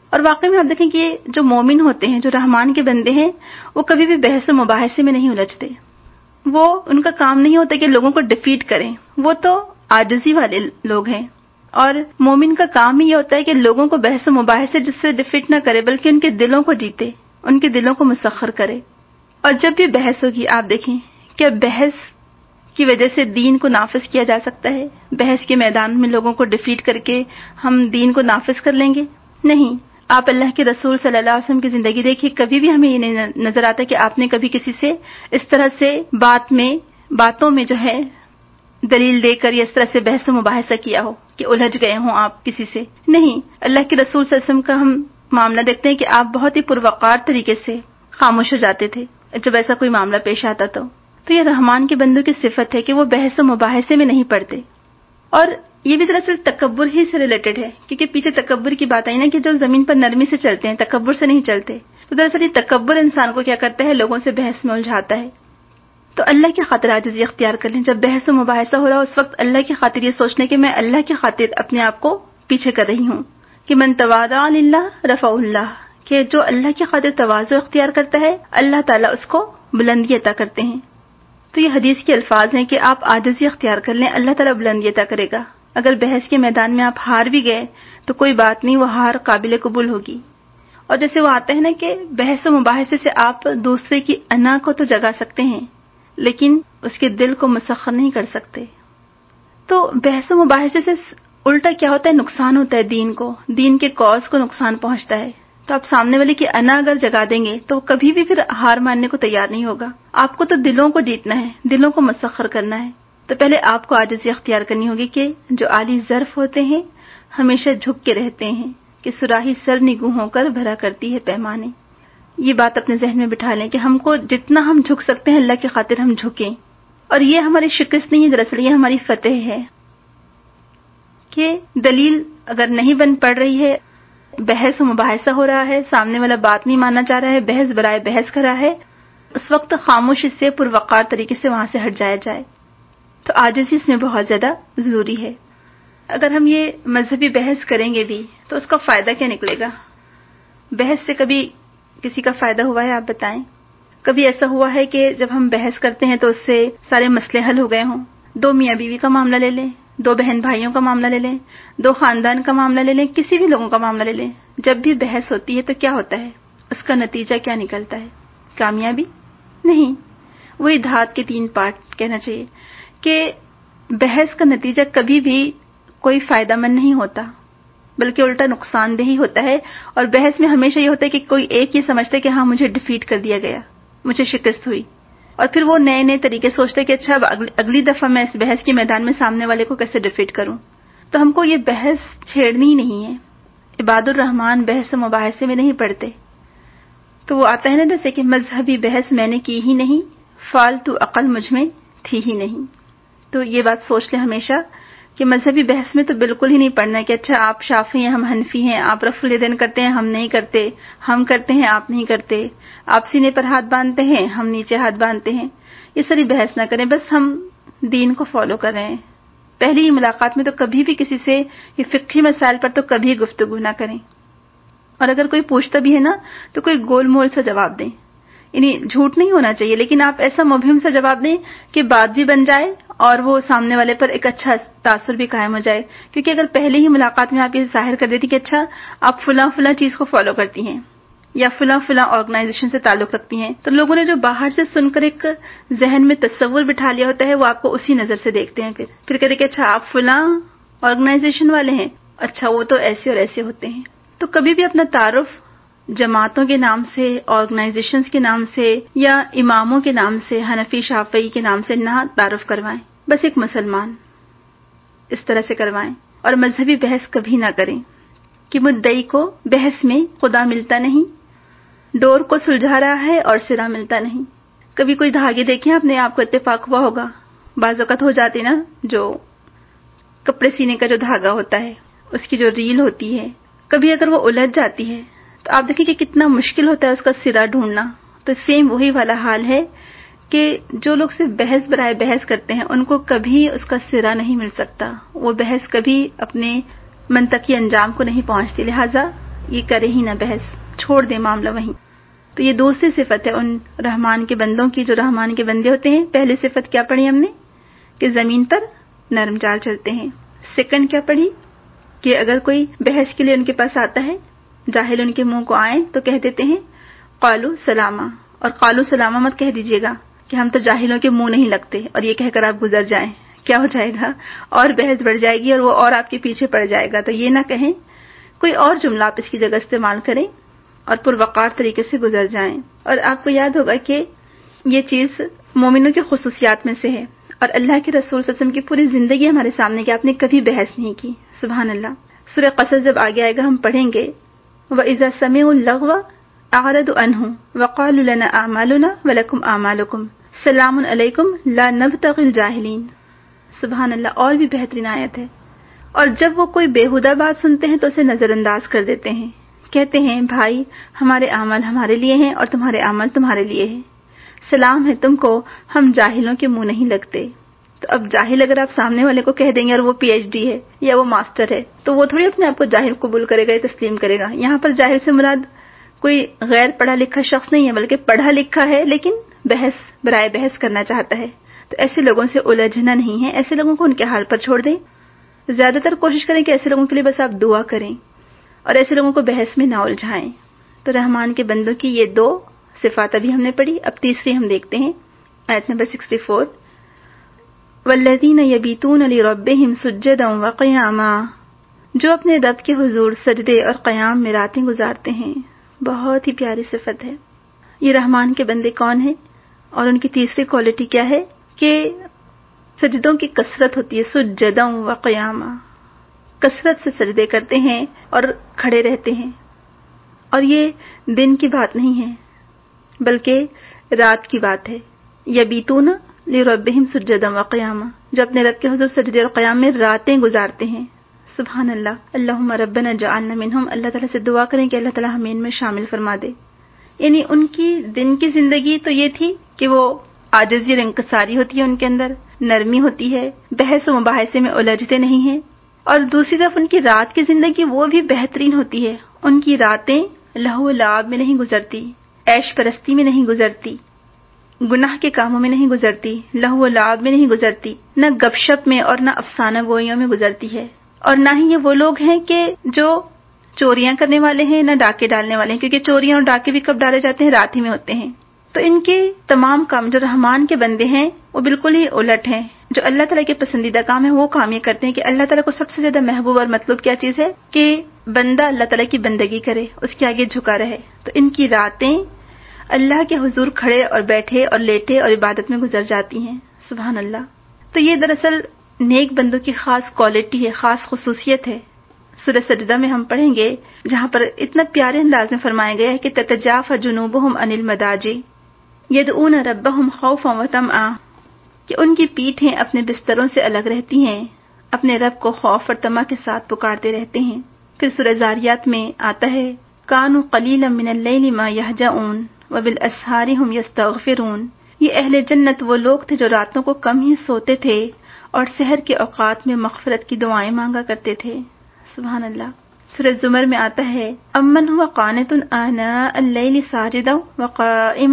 اور واقعی میں آپ دیکھیں کہ جو مومن ہوتے ہیں، جو رحمان کے بندے ہیں، وہ کبھی بھی بحث و مباحثے میں نہیں الجھتے. وہ ان کا کام نہیں ہوتا کہ لوگوں کو ڈیفیٹ کریں، وہ تو عاجزی والے لوگ ہیں. اور مومن کا کام ہی یہ ہوتا ہے کہ لوگوں کو بحث و مباحثے جس سے ڈیفیٹ نہ کرے بلکہ ان کے دلوں کو جیتے، ان کے دلوں کو مسخر کرے. اور جب بھی بحث ہوگی آپ دیکھیں کہ بحث کی وجہ سے دین کو نافذ کیا جا سکتا ہے. بحث کے میدان میں لوگوں کو ڈیفیٹ کر کے ہم دین کو نافذ کر لیں گے؟ نہیں. آپ اللہ کے رسول صلی اللہ علیہ وسلم کی زندگی دیکھیے، کبھی بھی ہمیں یہ نہیں نظر آتا کہ آپ نے کبھی کسی سے اس طرح سے باتوں میں جو ہے دلیل دے کر یا اس طرح سے بحث و مباحثہ کیا ہو کہ الجھ گئے ہوں آپ کسی سے. نہیں. اللہ کے رسول صلی اللہ علیہ وسلم کا ہم معاملہ دیکھتے ہیں کہ آپ بہت ہی پروقار طریقے سے خاموش ہو جاتے تھے جب ایسا کوئی معاملہ پیش آتا تو یہ رحمان کے بندوں کی صفت ہے کہ وہ بحث و مباحثے میں نہیں پڑتے. اور یہ بھی دراصل تکبر ہی سے ریلیٹڈ ہے، کیونکہ پیچھے تکبر کی بات آئی نا کہ جو زمین پر نرمی سے چلتے ہیں، تکبر سے نہیں چلتے. تو دراصل یہ تکبر انسان کو کیا کرتا ہے، لوگوں سے بحث میں الجھاتا ہے. تو اللہ کی خاطر عاجزی اختیار کر لیں. جب بحث و مباحثہ ہو رہا ہو اس وقت اللہ کی خاطر یہ سوچنے کہ میں اللہ کی خاطر اپنے آپ کو پیچھے کر رہی ہوں کہ من تواضع للہ رفعہ اللہ، کہ جو اللہ کی خاطر تواضع اختیار کرتا ہے اللہ تعالیٰ اس کو بلندی عطا کرتے ہیں. تو یہ حدیث کے الفاظ ہیں کہ آپ عاجزی اختیار کر لیں، اللہ تعالیٰ بلندی عطا کرے گا. اگر بحث کے میدان میں آپ ہار بھی گئے تو کوئی بات نہیں، وہ ہار قابل قبول ہوگی. اور جیسے وہ آتے ہیں نا کہ بحث و مباحثے سے آپ دوسرے کی انا کو تو جگا سکتے ہیں لیکن اس کے دل کو مسخر نہیں کر سکتے. تو بحث و مباحثے سے الٹا کیا ہوتا ہے، نقصان ہوتا ہے دین کو، دین کے کاز کو نقصان پہنچتا ہے. تو آپ سامنے والے کی انا اگر جگا دیں گے تو کبھی بھی پھر ہار ماننے کو تیار نہیں ہوگا. آپ کو تو دلوں کو جیتنا ہے، دلوں کو مسخر کرنا ہے. تو پہلے آپ کو عاجزی اختیار کرنی ہوگی کہ جو عالی ظرف ہوتے ہیں ہمیشہ جھک کے رہتے ہیں کہ صراحی سر نگوں ہو کر بھرا کرتی ہے پیمانے. یہ بات اپنے ذہن میں بٹھا لیں کہ ہم کو جتنا ہم جھک سکتے ہیں اللہ کی خاطر ہم جھکیں. اور یہ ہماری شکست نہیں ہے، دراصل یہ ہماری فتح ہے کہ دلیل اگر نہیں بن پڑ رہی ہے، بحث و مباحثہ ہو رہا ہے، سامنے والا بات نہیں ماننا چاہ رہا ہے، بحث برائے بحث کر رہا ہے، اس وقت خاموشی سے پروقار طریقے سے وہاں سے ہٹ جایا جائے. تو عاجزی اس میں بہت زیادہ ضروری ہے. اگر ہم یہ مذہبی بحث کریں گے بھی تو اس کا فائدہ کیا نکلے گا؟ بحث سے کبھی کسی کا فائدہ ہوا ہے؟ آپ بتائیں. کبھی ایسا ہوا ہے کہ جب ہم بحث کرتے ہیں تو اس سے سارے مسئلے حل ہو گئے ہوں؟ دو میاں بیوی کا معاملہ لے لیں، دو بہن بھائیوں کا معاملہ لے لیں، دو خاندان کا معاملہ لے لیں، کسی بھی لوگوں کا معاملہ لے لیں. جب بھی بحث ہوتی ہے تو کیا ہوتا ہے؟ اس کا نتیجہ کیا نکلتا ہے؟ کامیابی نہیں. وہی دھات کے 3 پارٹ کہنا چاہیے کہ بحث کا نتیجہ کبھی بھی کوئی فائدہ مند نہیں ہوتا بلکہ الٹا نقصان دہ ہی ہوتا ہے. اور بحث میں ہمیشہ یہ ہوتا ہے کہ کوئی ایک یہ سمجھتا ہے کہ ہاں مجھے ڈیفیٹ کر دیا گیا، مجھے شکست ہوئی، اور پھر وہ نئے نئے طریقے سوچتے کہ اچھا اب اگلی دفعہ میں اس بحث کے میدان میں سامنے والے کو کیسے ڈیفیٹ کروں. تو ہم کو یہ بحث چھیڑنی ہی نہیں ہے. عباد الرحمان بحث و مباحثے میں نہیں پڑتے. تو وہ آتا ہے نا جیسے کہ مذہبی بحث میں نے کی ہی نہیں، فالتو عقل مجھ میں تھی ہی نہیں. تو یہ بات سوچ لیں ہمیشہ کہ مذہبی بحث میں تو بالکل ہی نہیں پڑنا ہے کہ اچھا آپ شافعی ہیں ہم حنفی ہیں، آپ رفع الیدین کرتے ہیں ہم نہیں کرتے، ہم کرتے ہیں آپ نہیں کرتے، آپ سینے پر ہاتھ باندھتے ہیں ہم نیچے ہاتھ باندھتے ہیں. یہ ساری بحث نہ کریں، بس ہم دین کو فالو کر رہے ہیں. پہلی ہی ملاقات میں تو کبھی بھی کسی سے یہ فقہی مسائل پر تو کبھی گفتگو نہ کریں. اور اگر کوئی پوچھتا بھی ہے نا تو کوئی گول مول سا جواب دیں، یعنی جھوٹ نہیں ہونا چاہیے لیکن آپ ایسا مبہم سا جواب دیں کہ بات بھی بن جائے اور وہ سامنے والے پر ایک اچھا تاثر بھی قائم ہو جائے. کیونکہ اگر پہلے ہی ملاقات میں آپ یہ ظاہر کر دیتی کہ اچھا آپ فلاں چیز کو فالو کرتی ہیں یا فلاں آرگنائزیشن سے تعلق رکھتی ہیں، تو لوگوں نے جو باہر سے سن کر ایک ذہن میں تصور بٹھا لیا ہوتا ہے وہ آپ کو اسی نظر سے دیکھتے ہیں. پھر کہتے کہ اچھا آپ فلاں آرگنائزیشن والے ہیں، اچھا وہ تو ایسے اور ایسے ہوتے ہیں. تو کبھی بھی اپنا تعارف جماعتوں کے نام سے، آرگنائزیشنز کے نام سے یا اماموں کے نام سے، حنفی شافعی کے نام سے نہ تعارف کروائیں. بس ایک مسلمان اس طرح سے کروائیں. اور مذہبی بحث کبھی نہ کریں کہ مدعی کو بحث میں خدا ملتا نہیں، ڈور کو سلجھا رہا ہے اور سرا ملتا نہیں. کبھی کوئی دھاگے دیکھیں اپنے آپ کو اتفاق ہوا ہوگا، بعض اوقات ہو جاتی نا، جو کپڑے سینے کا جو دھاگا ہوتا ہے اس کی جو ریل ہوتی ہے، کبھی اگر وہ الجھ جاتی ہے تو آپ دیکھیں کہ کتنا مشکل ہوتا ہے اس کا سرا ڈھونڈنا. تو سیم وہی والا حال ہے کہ جو لوگ صرف بحث برائے بحث کرتے ہیں ان کو کبھی اس کا سرا نہیں مل سکتا، وہ بحث کبھی اپنے منطقی انجام کو نہیں پہنچتی. لہٰذا یہ کرے ہی نہ بحث، چھوڑ دے معاملہ وہیں. تو یہ دوسری صفت ہے ان رحمان کے بندوں کی جو رحمان کے بندے ہوتے ہیں. پہلی صفت کیا پڑھی ہم نے کہ زمین پر نرم چال چلتے ہیں. سیکنڈ کیا پڑھی کہ اگر کوئی بحث کے لیے ان کے پاس آتا ہے، جاہل ان کے منہ کو آئیں تو کہہ دیتے ہیں قالو سلاما. اور قالو سلاما مت کہہ دیجیے گا کہ ہم تو جاہلوں کے منہ نہیں لگتے اور یہ کہہ کر آپ گزر جائیں. کیا ہو جائے گا؟ اور بحث بڑھ جائے گی اور وہ اور آپ کے پیچھے پڑ جائے گا. تو یہ نہ کہیں، کوئی اور جملہ آپ اس کی جگہ استعمال کریں اور پروقار طریقے سے گزر جائیں. اور آپ کو یاد ہوگا کہ یہ چیز مومنوں کی خصوصیات میں سے ہے، اور اللہ کے رسول صلی اللہ علیہ وسلم کی پوری زندگی ہمارے سامنے کہ آپ نے کبھی بحث نہیں کی. سبحان اللہ. سورہ قصص جب آگے آئے گا ہم پڑھیں گے وَإِذَا سَمِعُوا اللَّغْوَ أَعْرَضُوا عَنْهُ وَقَالُوا لَنَا أَعْمَالُنَا وَلَكُمْ أَعْمَالُكُمْ سَلَامٌ عَلَيْكُمْ لَا نَبْتَغِي الْجَاهِلِينَ. سبحان اللہ. اور بھی بہترین آیت ہے. اور جب وہ کوئی بیہودہ بات سنتے ہیں تو اسے نظر انداز کر دیتے ہیں، کہتے ہیں بھائی ہمارے اعمال ہمارے لیے ہیں اور تمہارے اعمال تمہارے لیے ہیں، سلام ہے تم کو، ہم جاہلوں کے منہ نہیں لگتے. تو اب جاہل اگر آپ سامنے والے کو کہہ دیں گے اور وہ پی ایچ ڈی ہے یا وہ ماسٹر ہے تو وہ تھوڑی اپنے آپ کو جاہل قبول کرے گا یا تسلیم کرے گا. یہاں پر جاہل سے مراد کوئی غیر پڑھا لکھا شخص نہیں ہے بلکہ پڑھا لکھا ہے لیکن بحث برائے بحث کرنا چاہتا ہے. تو ایسے لوگوں سے الجھنا نہیں ہے، ایسے لوگوں کو ان کے حال پر چھوڑ دیں. زیادہ تر کوشش کریں کہ ایسے لوگوں کے لیے بس آپ دعا کریں اور ایسے لوگوں کو بحث میں نہ الجھائیں. تو رحمان کے بندوں کی یہ دو صفات ابھی ہم نے پڑھی. اب تیسری ہم دیکھتے ہیں آیت نمبر 64 والذین یبیتون لربہم سجدا وقیاما، جو اپنے رب کے حضور سجدے اور قیام میں راتیں گزارتے ہیں. بہت ہی پیاری صفت ہے. یہ رحمان کے بندے کون ہیں اور ان کی تیسری کوالٹی کیا ہے کہ سجدوں کی کثرت ہوتی ہے. سجدا وقیاما، کثرت سے سجدے کرتے ہیں اور کھڑے رہتے ہیں. اور یہ دن کی بات نہیں ہے بلکہ رات کی بات ہے. یبیتون لربہم سجدا وقیاما، جو اپنے رب کے حضور سجدے اور قیام میں راتیں گزارتے ہیں. سبحان اللہ. اللہم ربنا جعلنا منہم. اللہ تعالیٰ سے دعا کریں کہ اللہ تعالیٰ ہمیں ان میں شامل فرما دے. یعنی ان کی دن کی زندگی تو یہ تھی کہ وہ عاجزی اور انکساری ہوتی ہے ان کے اندر، نرمی ہوتی ہے، بحث و مباحثے میں الجھتے نہیں ہیں. اور دوسری طرف ان کی رات کی زندگی وہ بھی بہترین ہوتی ہے. ان کی راتیں لہو و لعب میں نہیں گزرتی، عیش پرستی میں نہیں گزرتی، گناہ کے کاموں میں نہیں گزرتی، لہو و لعب میں نہیں گزرتی، نہ گپ شپ میں اور نہ افسانہ گوئیوں میں گزرتی ہے. اور نہ ہی یہ وہ لوگ ہیں کہ جو چوریاں کرنے والے ہیں، نہ ڈاکے ڈالنے والے ہیں، کیونکہ چوریاں اور ڈاکے بھی کب ڈالے جاتے ہیں؟ رات ہی میں ہوتے ہیں. تو ان کے تمام کام جو رحمان کے بندے ہیں وہ بالکل ہی الٹ ہیں. جو اللہ تعالیٰ کے پسندیدہ کام ہے وہ کام یہ کرتے ہیں کہ اللہ تعالیٰ کو سب سے زیادہ محبوب اور مطلوب کیا چیز ہے کہ بندہ اللہ تعالیٰ کی بندگی کرے، اس کے آگے جھکا رہے. تو ان کی راتیں اللہ کے حضور کھڑے اور بیٹھے اور لیٹے اور عبادت میں گزر جاتی ہیں. سبحان اللہ. تو یہ دراصل نیک بندوں کی خاص کوالٹی ہے، خاص خصوصیت ہے. سورہ سجدہ میں ہم پڑھیں گے جہاں پر اتنا پیارے انداز میں فرمایا گیا ہے کہ تتجافى جنوبهم عن المضاجع يدعون ربهم خوفا وطمعا، کہ ان کی پیٹھیں اپنے بستروں سے الگ رہتی ہیں، اپنے رب کو خوف اور طمع کے ساتھ پکارتے رہتے ہیں. پھر سورہ زاریات میں آتا ہے كانوا قليلا من الليل ما يهجعون وبالاسحار هم يستغفرون. یہ اہل جنت وہ لوگ تھے جو راتوں کو کم ہی سوتے تھے اور سحر کے اوقات میں مغفرت کی دعائیں مانگا کرتے تھے. سبحان اللہ. سورہ زمر میں آتا ہے امن هو قانت آناء الليل ساجدا وقائما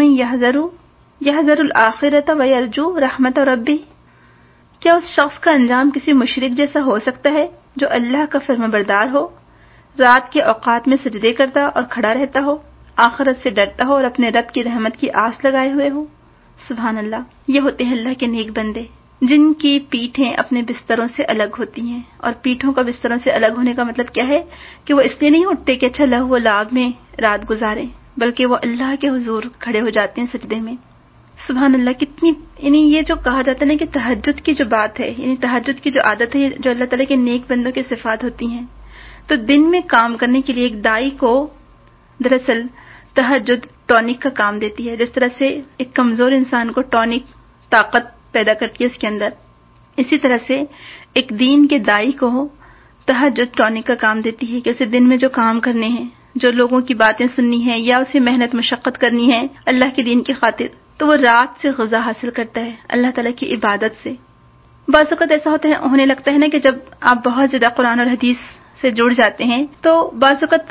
يحذر الآخرة ويرجو رحمت ربه. کیا اس شخص کا انجام کسی مشرک جیسا ہو سکتا ہے جو اللہ کا فرمانبردار ہو، رات کے اوقات میں سجدے کرتا اور کھڑا رہتا ہو، آخرت سے ڈرتا ہو اور اپنے رب کی رحمت کی آس لگائے ہوئے ہو. سبحان اللہ. یہ ہوتے ہیں اللہ کے نیک بندے جن کی پیٹھیں اپنے بستروں سے الگ ہوتی ہیں. اور پیٹھوں کا بستروں سے الگ ہونے کا مطلب کیا ہے کہ وہ اس لیے نہیں اٹھتے کہ اچھا لہو و لعب میں رات گزاریں، بلکہ وہ اللہ کے حضور کھڑے ہو جاتے ہیں سجدے میں. سبحان اللہ. کتنی یعنی یہ جو کہا جاتا ہے نا کہ تہجد کی جو بات ہے، یعنی تہجد کی جو عادت ہے جو اللہ تعالیٰ کے نیک بندوں کی صفات ہوتی ہیں. تو دن میں کام کرنے کے لیے ایک دائی کو دراصل تہجد ٹونک کا کام دیتی ہے. جس طرح سے ایک کمزور انسان کو ٹونک طاقت پیدا کرتی ہے اس کے اندر، اسی طرح سے ایک دین کے دائی کو تہجد ٹونک کا کام دیتی ہے کہ اسے دن میں جو کام کرنے ہیں، جو لوگوں کی باتیں سننی ہیں یا اسے محنت مشقت کرنی ہے اللہ کے دین کی خاطر، تو وہ رات سے غذا حاصل کرتا ہے اللہ تعالیٰ کی عبادت سے. بعض اوقات ایسا ہونے لگتا ہے نا کہ جب آپ بہت زیادہ قرآن اور حدیث سے جڑ جاتے ہیں تو بعض اوقات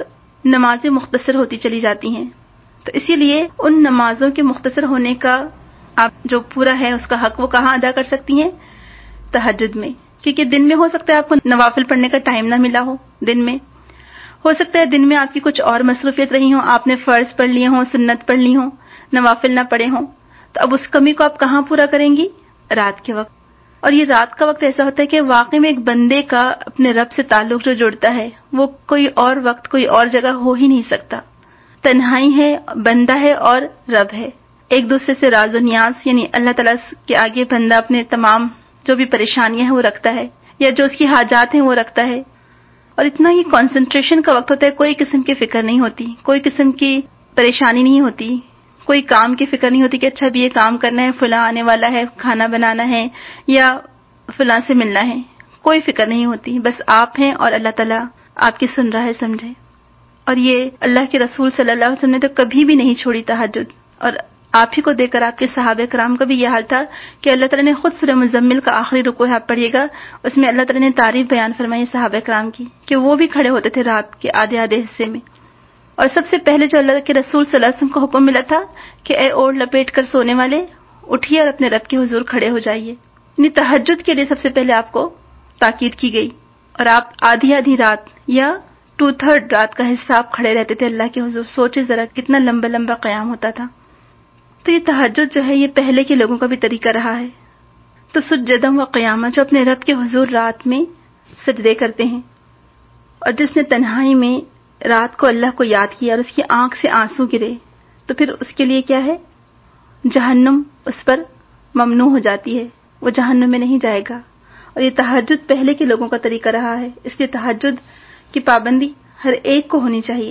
نمازیں مختصر ہوتی چلی جاتی ہیں. تو اسی لیے ان نمازوں کے مختصر ہونے کا آپ جو پورا ہے اس کا حق وہ کہاں ادا کر سکتی ہیں؟ تہجد میں. کیونکہ دن میں ہو سکتا ہے آپ کو نوافل پڑھنے کا ٹائم نہ ملا ہو، دن میں ہو سکتا ہے دن میں آپ کی کچھ اور مصروفیت رہی ہوں، آپ نے فرض پڑھ لیے ہوں، سنت پڑھ لی ہوں، نوافل نہ پڑھے ہوں. تو اب اس کمی کو آپ کہاں پورا کریں گی؟ رات کے وقت. اور یہ رات کا وقت ایسا ہوتا ہے کہ واقعی میں ایک بندے کا اپنے رب سے تعلق جو جڑتا ہے وہ کوئی اور وقت کوئی اور جگہ ہو ہی نہیں سکتا. تنہائی ہے، بندہ ہے اور رب ہے. ایک دوسرے سے راز و نیاز، یعنی اللہ تعالیٰ کے آگے بندہ اپنے تمام جو بھی پریشانیاں ہیں وہ رکھتا ہے، یا جو اس کی حاجات ہیں وہ رکھتا ہے. اور اتنا ہی کنسنٹریشن کا وقت ہوتا ہے، کوئی قسم کی فکر نہیں ہوتی، کوئی قسم کی پریشانی نہیں ہوتی، کوئی کام کی فکر نہیں ہوتی کہ اچھا اب یہ کام کرنا ہے، فلاں آنے والا ہے، کھانا بنانا ہے یا فلاں سے ملنا ہے. کوئی فکر نہیں ہوتی، بس آپ ہیں اور اللہ تعالیٰ آپ کی سن رہا ہے، سمجھے. اور یہ اللہ کے رسول صلی اللہ علیہ وسلم نے تو کبھی بھی نہیں چھوڑی تہجد. اور آپ ہی کو دیکھ کر آپ کے صحابہ کرام کا بھی یہ حال تھا کہ اللہ تعالیٰ نے خود سورہ مزمل کا آخری رکوع آپ پڑھیے گا، اس میں اللہ تعالیٰ نے تعریف بیان فرمائی صحابہ کرام کی کہ وہ بھی کھڑے ہوتے تھے رات کے آدھے حصے میں. اور سب سے پہلے جو اللہ کے رسول صلی اللہ علیہ وسلم کو حکم ملا تھا کہ اے اوڑھ لپیٹ کر سونے والے، اٹھیے اور اپنے رب کے حضور کھڑے ہو جائیے. یعنی تہجد کے لیے سب سے پہلے آپ کو تاکید کی گئی، اور آپ آدھی رات یا 2/3 رات کا حصہ آپ کھڑے رہتے تھے اللہ کے حضور. سوچے ذرا کتنا لمبا لمبا قیام ہوتا تھا. تو یہ تہجد جو ہے یہ پہلے کے لوگوں کا بھی طریقہ رہا ہے. تو سجدم و قیامہ، جو اپنے رب کے حضور رات میں سجدے کرتے ہیں، اور جس نے تنہائی میں رات کو اللہ کو یاد کیا اور اس کی آنکھ سے آنسو گرے، تو پھر اس کے لیے کیا ہے؟ جہنم اس پر ممنوع ہو جاتی ہے، وہ جہنم میں نہیں جائے گا. اور یہ تہجد پہلے کے لوگوں کا طریقہ رہا ہے، اس لیے تہجد کی پابندی ہر ایک کو ہونی چاہیے.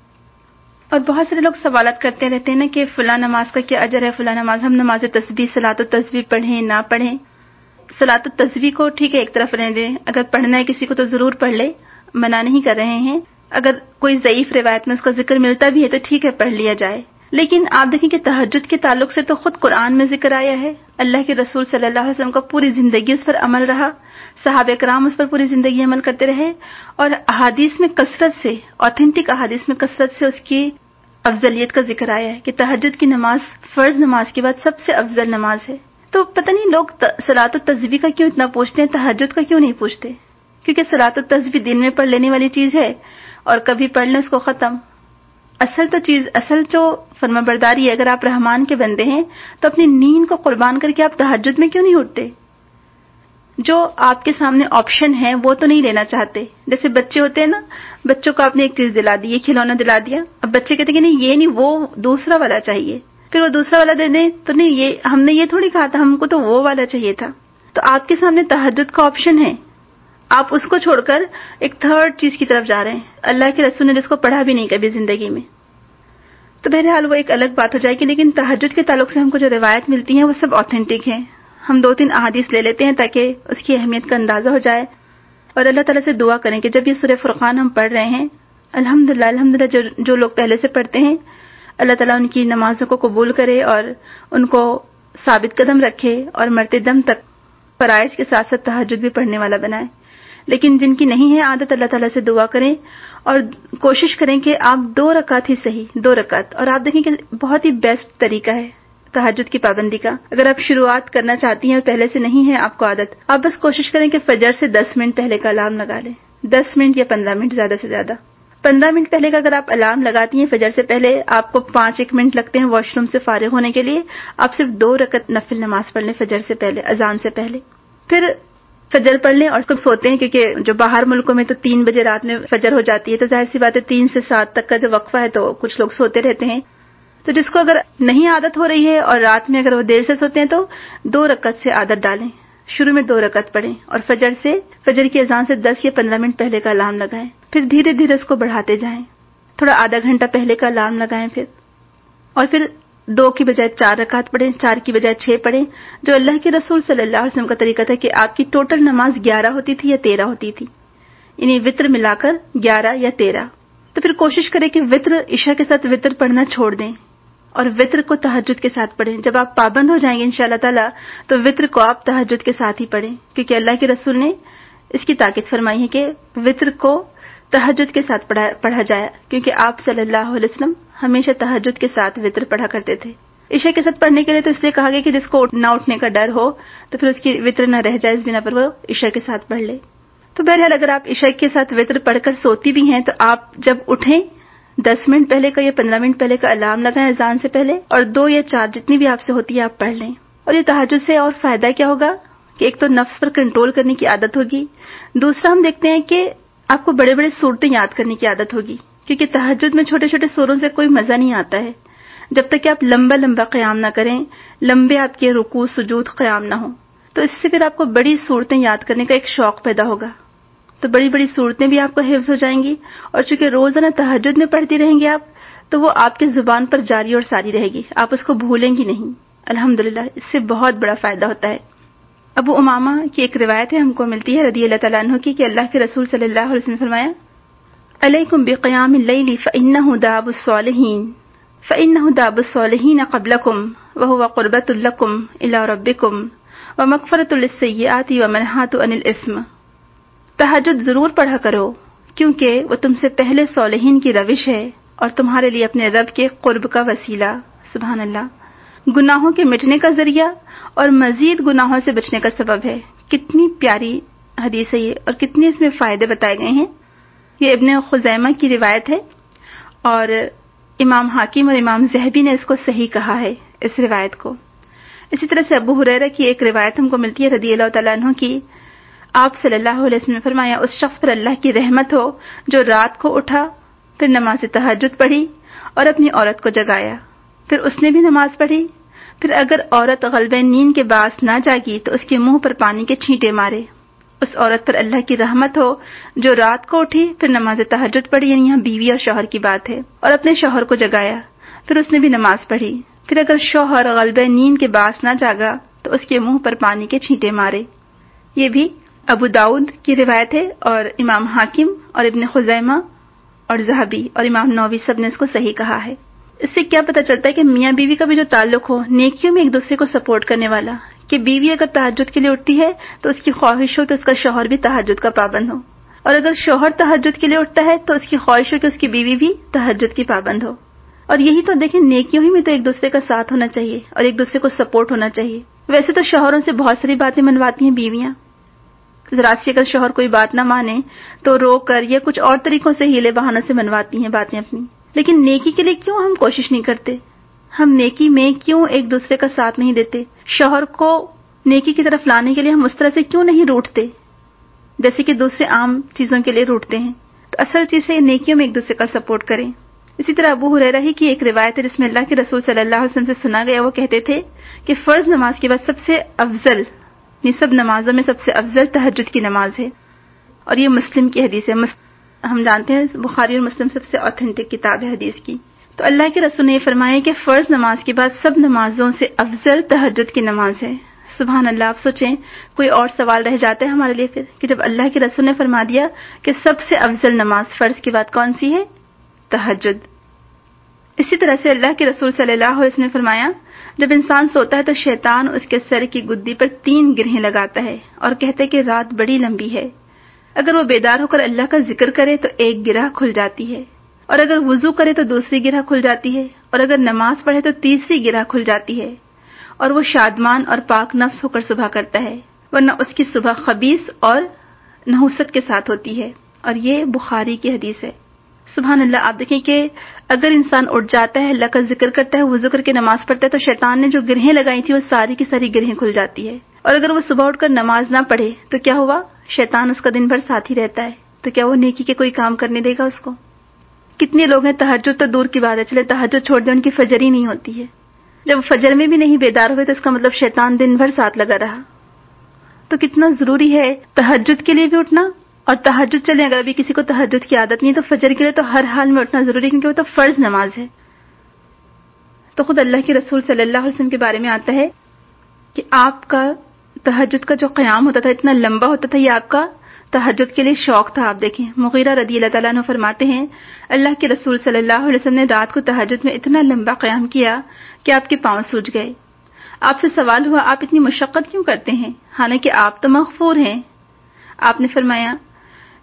اور بہت سارے لوگ سوالات کرتے رہتے ہیں نا کہ فلاں نماز کا کیا اجر ہے، فلاں نماز، ہم نماز تسبیح صلاۃ التسبیح پڑھیں نہ پڑھیں. صلاۃ التسبیح کو ٹھیک ہے ایک طرف رہنے دیں، اگر پڑھنا ہے کسی کو تو ضرور پڑھ لے، منع نہیں کر رہے ہیں. اگر کوئی ضعیف روایت میں اس کا ذکر ملتا بھی ہے تو ٹھیک ہے پڑھ لیا جائے. لیکن آپ دیکھیں کہ تہجد کے تعلق سے تو خود قرآن میں ذکر آیا ہے، اللہ کے رسول صلی اللہ علیہ وسلم کا پوری زندگی اس پر عمل رہا، صحابہ کرام اس پر پوری زندگی عمل کرتے رہے، اور احادیث میں کثرت سے، اوتھینٹک احادیث میں کثرت سے اس کی افضلیت کا ذکر آیا ہے کہ تہجد کی نماز فرض نماز کے بعد سب سے افضل نماز ہے. تو پتہ نہیں لوگ صلاۃ التسبیح کا کیوں اتنا پوچھتے ہیں، تہجد کا کیوں نہیں پوچھتے؟ کیونکہ صلاۃ التسبیح دن میں پڑھ لینے والی چیز ہے اور کبھی پڑھ لیں اس کو ختم. اصل جو فرمانبرداری ہے، اگر آپ رحمان کے بندے ہیں تو اپنی نیند کو قربان کر کے آپ تہجد میں کیوں نہیں اٹھتے؟ جو آپ کے سامنے آپشن ہے وہ تو نہیں لینا چاہتے. جیسے بچے ہوتے ہیں نا، بچوں کو آپ نے ایک چیز دلا دی، یہ کھلونا دلا دیا، اب بچے کہتے ہیں کہ نہیں یہ نہیں، وہ دوسرا والا چاہیے. پھر وہ دوسرا والا دے دیں تو نہیں، یہ ہم نے یہ تھوڑی کہا تھا، ہم کو تو وہ والا چاہیے تھا. تو آپ کے سامنے تہجد کا آپشن ہے، آپ اس کو چھوڑ کر ایک تھرڈ چیز کی طرف جا رہے ہیں، اللہ کے رسول نے جس کو پڑھا بھی نہیں کبھی زندگی میں. تو بہرحال وہ ایک الگ بات ہو جائے گی. لیکن تہجد کے تعلق سے ہم کو جو روایت ملتی ہیں وہ سب اوتھینٹک ہیں. ہم 2-3 احادیث لے لیتے ہیں تاکہ اس کی اہمیت کا اندازہ ہو جائے، اور اللہ تعالیٰ سے دعا کریں کہ جب یہ سورہ فرقان ہم پڑھ رہے ہیں، الحمدللہ جو لوگ پہلے سے پڑھتے ہیں، اللہ تعالیٰ ان کی نمازوں کو قبول کرے اور ان کو ثابت قدم رکھے اور مرتے دم تک فرائض کے ساتھ ساتھ تہجد بھی پڑھنے والا بنائے. لیکن جن کی نہیں ہے عادت، اللہ تعالیٰ سے دعا کریں اور کوشش کریں کہ آپ 2 رکعت ہی صحیح، 2 رکعت. اور آپ دیکھیں کہ بہت ہی بیسٹ طریقہ ہے تہجد کی پابندی کا. اگر آپ شروعات کرنا چاہتی ہیں اور پہلے سے نہیں ہے آپ کو عادت، آپ بس کوشش کریں کہ فجر سے 10 منٹ پہلے کا الارم لگا لیں. 10 منٹ یا 15 منٹ، زیادہ سے زیادہ 15 منٹ پہلے کا اگر آپ الارم لگاتی ہیں فجر سے پہلے، آپ کو 5-1 منٹ لگتے ہیں واش روم سے فارغ ہونے کے لیے، آپ صرف 2 رکعت نفل نماز پڑھ لیں فجر سے پہلے، اذان سے پہلے. پھر فجر پڑھ لیں اور سوتے ہیں، کیونکہ جو باہر ملکوں میں تو 3 بجے رات میں فجر ہو جاتی ہے، تو ظاہر سی بات ہے 3 سے 7 تک کا جو وقفہ ہے تو کچھ لوگ سوتے رہتے ہیں. تو جس کو اگر نہیں عادت ہو رہی ہے اور رات میں اگر وہ دیر سے سوتے ہیں تو 2 رکعت سے عادت ڈالیں. شروع میں 2 رکعت پڑھیں اور فجر کی اذان سے 10 یا 15 منٹ پہلے کا الارم لگائیں. پھر دھیرے دھیرے اس کو بڑھاتے جائیں، تھوڑا آدھا گھنٹہ پہلے کا الارم لگائیں اور پھر 2 کی بجائے 4 رکعت پڑھیں، 4 کی بجائے 6 پڑھیں. جو اللہ کے رسول صلی اللہ علیہ وسلم کا طریقہ تھا کہ آپ کی ٹوٹل نماز 11 ہوتی تھی یا 13 ہوتی تھی، یعنی وتر ملا کر 11 یا 13. تو پھر کوشش کریں کہ وتر عشاء کے ساتھ وتر پڑھنا چھوڑ دیں اور وتر کو تہجد کے ساتھ پڑھیں. جب آپ پابند ہو جائیں گے انشاءاللہ تعالی تو وتر کو آپ تہجد کے ساتھ ہی پڑھیں، کیونکہ اللہ کے رسول نے اس کی تاکید فرمائی ہے کہ وتر کو تہجد کے ساتھ پڑھا جائے، کیونکہ آپ صلی اللہ علیہ وسلم ہمیشہ تہجد کے ساتھ وتر پڑھا کرتے تھے۔ عشاء کے ساتھ پڑھنے کے لیے تو اس لیے کہا گیا کہ جس کو نہ اٹھنے کا ڈر ہو تو پھر اس کی وتر نہ رہ جائے، اس بنا پر وہ عشاء کے ساتھ پڑھ لے۔ تو بہرحال اگر آپ عشاء کے ساتھ وتر پڑھ کر سوتی بھی ہیں تو آپ جب اٹھیں 10 منٹ پہلے کا یا 15 منٹ پہلے کا الارم لگائیں اذان سے پہلے، اور 2 یا 4 جتنی بھی آپ سے ہوتی ہے آپ پڑھ لیں۔ اور یہ تہجد سے اور فائدہ کیا ہوگا کہ ایک تو نفس پر کنٹرول کرنے کی عادت ہوگی، دوسرا ہم دیکھتے ہیں کہ آپ کو بڑے بڑے سورتیں یاد کرنے کی عادت ہوگی، کیونکہ تہجد میں چھوٹے چھوٹے سوروں سے کوئی مزہ نہیں آتا ہے جب تک کہ آپ لمبا لمبا قیام نہ کریں، لمبے آپ کے رکوع سجود قیام نہ ہوں، تو اس سے پھر آپ کو بڑی صورتیں یاد کرنے کا ایک شوق پیدا ہوگا، تو بڑی بڑی صورتیں بھی آپ کو حفظ ہو جائیں گی، اور چونکہ روزانہ تہجد میں پڑھتی رہیں گے آپ، تو وہ آپ کی زبان پر جاری اور ساری رہے گی، آپ اس کو بھولیں گی نہیں۔ الحمدللہ اس سے بہت بڑا فائدہ ہوتا ہے۔ ابو امامہ کی ایک روایت ہے، ہم کو ملتی ہے رضی اللہ تعالیٰ عنہ کی، کہ اللہ کے رسول صلی اللہ علیہ وسلم نے فرمایا، علیکم بقیام اللیل فإنہ داب الصالحین فإنہ داب الصالحین قبلکم وہو قربۃ لکم الی ربکم ومغفرۃ للسیئات ومنہاۃ عن الاسم۔ تہجد ضرور پڑھا کرو، کیونکہ وہ تم سے پہلے صالحین کی روش ہے اور تمہارے لیے اپنے رب کے قرب کا وسیلہ، سبحان اللہ، گناہوں کے مٹنے کا ذریعہ اور مزید گناہوں سے بچنے کا سبب ہے۔ کتنی پیاری حدیث ہے یہ، اور کتنے اس میں فائدے بتائے گئے ہیں۔ یہ ابن خزیمہ کی روایت ہے، اور امام حاکم اور امام ذہبی نے اس کو صحیح کہا ہے، اس روایت کو۔ اسی طرح سے ابو ہریرہ کی ایک روایت ہم کو ملتی ہے رضی اللہ تعالیٰ عنہ کی، آپ صلی اللہ علیہ وسلم نے فرمایا، اس شخص پر اللہ کی رحمت ہو جو رات کو اٹھا، پھر نماز تہجد پڑھی اور اپنی عورت کو جگایا، پھر اس نے بھی نماز پڑھی، پھر اگر عورت غلبہ نیند کے باعث نہ جاگی تو اس کے منہ پر پانی کے چھینٹے مارے۔ اس عورت پر اللہ کی رحمت ہو جو رات کو اٹھی، پھر نماز تہجد پڑھی، یعنی یہاں بیوی اور شوہر کی بات ہے، اور اپنے شوہر کو جگایا، پھر اس نے بھی نماز پڑھی، پھر اگر شوہر غلبہ نیند کے باعث نہ جاگا تو اس کے منہ پر پانی کے چھینٹے مارے۔ یہ بھی ابو داؤد کی روایت ہے، اور امام حاکم اور ابن خزیمہ اور ذہبی اور امام نووی سب نے اس کو صحیح کہا ہے۔ اس سے کیا پتہ چلتا ہے کہ میاں بیوی کا بھی جو تعلق ہو نیکیوں میں ایک دوسرے کو سپورٹ کرنے والا، کہ بیوی اگر تہجد کے لیے اٹھتی ہے تو اس کی خواہش ہو کہ اس کا شوہر بھی تہجد کا پابند ہو، اور اگر شوہر تہجد کے لیے اٹھتا ہے تو اس کی خواہش ہو کہ اس کی بیوی بھی تہجد کی پابند ہو۔ اور یہی تو دیکھیں، نیکیوں ہی میں تو ایک دوسرے کا ساتھ ہونا چاہیے اور ایک دوسرے کو سپورٹ ہونا چاہیے۔ ویسے تو شوہروں سے بہت ساری باتیں منواتی ہیں بیویاں، ذرا سی اگر شوہر کوئی بات نہ مانے تو رو کر یا کچھ اور طریقوں سے ہیلے بہانوں سے منواتی ہیں باتیں اپنی، لیکن نیکی کے لیے کیوں ہم کوشش نہیں کرتے؟ ہم نیکی میں کیوں ایک دوسرے کا ساتھ نہیں دیتے؟ شوہر کو نیکی کی طرف لانے کے لیے ہم اس طرح سے کیوں نہیں روٹتے جیسے کہ دوسرے عام چیزوں کے لیے روٹتے ہیں؟ تو اصل چیز ہے نیکیوں میں ایک دوسرے کا سپورٹ کریں۔ اسی طرح ابو ہریرہ ہی کی ایک روایت ہے جس میں اللہ کے رسول صلی اللہ علیہ وسلم سے سنا گیا، وہ کہتے تھے کہ فرض نماز کے بعد سب سے افضل، سب نمازوں میں سب سے افضل تہجد کی نماز ہے، اور یہ مسلم کی حدیث ہے۔ ہم جانتے ہیں بخاری اور مسلم سب سے اوتھینٹک کتاب ہے حدیث کی۔ تو اللہ کے رسول نے یہ فرمایا کہ فرض نماز کے بعد سب نمازوں سے افضل تہجد کی نماز ہے۔ سبحان اللہ، آپ سوچیں کوئی اور سوال رہ جاتا ہے ہمارے لیے پھر، کہ جب اللہ کے رسول نے فرما دیا کہ سب سے افضل نماز فرض کے بعد کون سی ہے؟ تہجد۔ اسی طرح سے اللہ کے رسول صلی اللہ علیہ وسلم نے فرمایا، جب انسان سوتا ہے تو شیطان اس کے سر کی گدی پر 3 گرہیں لگاتا ہے اور کہتا ہے کہ رات بڑی لمبی ہے۔ اگر وہ بیدار ہو کر اللہ کا ذکر کرے تو ایک گرہ کھل جاتی ہے، اور اگر وضو کرے تو دوسری گرہ کھل جاتی ہے، اور اگر نماز پڑھے تو تیسری گرہ کھل جاتی ہے، اور وہ شادمان اور پاک نفس ہو کر صبح کرتا ہے، ورنہ اس کی صبح خبیث اور نحوست کے ساتھ ہوتی ہے۔ اور یہ بخاری کی حدیث ہے۔ سبحان اللہ، آپ دیکھیں کہ اگر انسان اٹھ جاتا ہے، اللہ کا ذکر کرتا ہے، وضو کر کے نماز پڑھتا ہے، تو شیطان نے جو گرہیں لگائی تھی وہ ساری کی ساری گرہیں کھل جاتی ہے۔ اور اگر وہ صبح اٹھ کر نماز نہ پڑھے تو کیا ہوا؟ شیطان اس کا دن بھر ساتھ ہی رہتا ہے، تو کیا وہ نیکی کے کوئی کام کرنے دے گا اس کو؟ کتنے لوگ ہیں تہجد تو دور کی بات ہے، چلے تہجد چھوڑ دیں، ان کی فجر ہی نہیں ہوتی ہے۔ جب فجر میں بھی نہیں بیدار ہوئے تو اس کا مطلب شیطان دن بھر ساتھ لگا رہا۔ تو کتنا ضروری ہے تہجد کے لیے بھی اٹھنا، اور تہجد چلیں اگر ابھی کسی کو تہجد کی عادت نہیں تو فجر کے لیے تو ہر حال میں اٹھنا ضروری ہے، کیونکہ وہ تو فرض نماز ہے۔ تو خود اللہ کے رسول صلی اللہ علیہ وسلم کے بارے میں آتا ہے کہ آپ کا تہجد کا جو قیام ہوتا تھا اتنا لمبا ہوتا تھا، یہ آپ کا تہجد کے لیے شوق تھا۔ آپ دیکھیں مغیرہ رضی اللہ تعالیٰ عنہ فرماتے ہیں، اللہ کے رسول صلی اللہ علیہ وسلم نے رات کو تہجد میں اتنا لمبا قیام کیا کہ آپ کے پاؤں سوج گئے۔ آپ سے سوال ہوا، آپ اتنی مشقت کیوں کرتے ہیں حالانکہ آپ تو مغفور ہیں؟ آپ نے فرمایا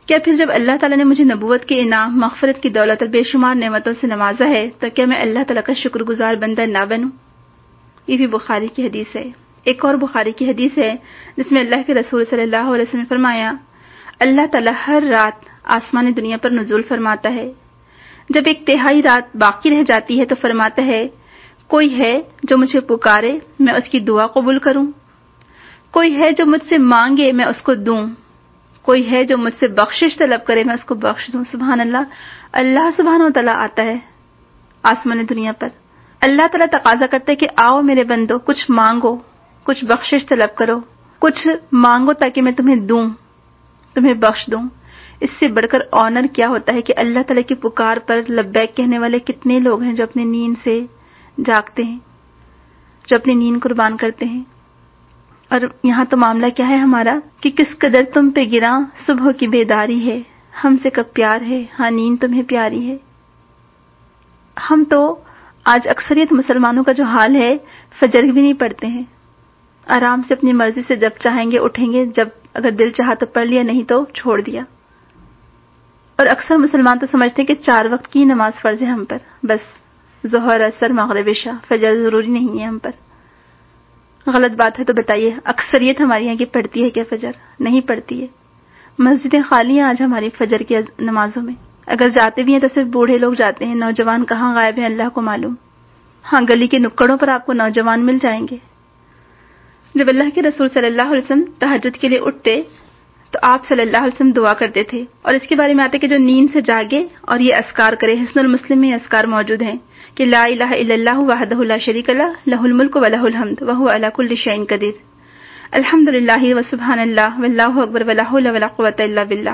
کیا پھر جب اللہ تعالیٰ نے مجھے نبوت کے انعام، مغفرت کی دولت اور بے شمار نعمتوں سے نوازا ہے تو کیا میں اللہ تعالیٰ کا شکر گزار بندہ نہ بنوں؟ یہ بھی بخاری کی حدیث ہے۔ ایک اور بخاری کی حدیث ہے جس میں اللہ کے رسول صلی اللہ علیہ وسلم نے فرمایا، اللہ تعالیٰ ہر رات آسمان دنیا پر نزول فرماتا ہے، جب ایک تہائی رات باقی رہ جاتی ہے تو فرماتا ہے، کوئی ہے جو مجھے پکارے میں اس کی دعا قبول کروں، کوئی ہے جو مجھ سے مانگے میں اس کو دوں، کوئی ہے جو مجھ سے بخشش طلب کرے میں اس کو بخش دوں۔ سبحان اللہ، اللہ سبحانہ و تعالیٰ آتا ہے آسمان دنیا پر، اللہ تعالیٰ تقاضا کرتا ہے کہ آؤ میرے بندو، کچھ مانگو، کچھ بخشش طلب کرو، کچھ مانگو تاکہ میں تمہیں دوں، تمہیں بخش دوں۔ اس سے بڑھ کر آنر کیا ہوتا ہے کہ اللہ تعالیٰ کی پکار پر لبیک کہنے والے کتنے لوگ ہیں جو اپنی نیند سے جاگتے ہیں، جو اپنی نیند قربان کرتے ہیں۔ اور یہاں تو معاملہ کیا ہے ہمارا کہ کس قدر تم پہ گراں صبح کی بیداری ہے، ہم سے کب پیار ہے، ہاں نیند تمہیں پیاری ہے۔ ہم تو آج اکثریت مسلمانوں کا جو حال ہے، فجر بھی نہیں پڑھتے ہیں، آرام سے اپنی مرضی سے جب چاہیں گے اٹھیں گے، جب اگر دل چاہا تو پڑھ لیا، نہیں تو چھوڑ دیا۔ اور اکثر مسلمان تو سمجھتے ہیں کہ 4 وقت کی نماز فرض ہے ہم پر، بس ظہر، عصر، مغرب، عشاء، فجر ضروری نہیں ہے ہم پر۔ غلط بات ہے تو بتائیے، اکثریت ہماری یہاں کی پڑھتی ہے کیا فجر؟ نہیں پڑھتی ہے۔ مسجدیں خالی ہیں آج ہماری فجر کی نمازوں میں، اگر جاتے بھی ہیں تو صرف بوڑھے لوگ جاتے ہیں، نوجوان کہاں غائب ہیں اللہ کو معلوم۔ ہاں گلی کے نکڑوں پر آپ کو نوجوان مل جائیں گے۔ جب اللہ کے رسول صلی اللہ علیہ وسلم تہجد کے لیے اٹھتے تو آپ صلی اللہ علیہ وسلم دعا کرتے تھے، اور اس کے بارے میں آتے کہ جو نیند سے جاگے اور یہ اذکار کرے، حسن المسلم میں یہ اذکار موجود ہیں کہ لا الہ الا اللہ وحدہ لا شریک لہ لہ الملک ولہ الحمد وہو علی کل شیء قدیر، الحمد للہ وسبحان اللہ واللہ اکبر ولا حول ولا قوۃ الا باللہ۔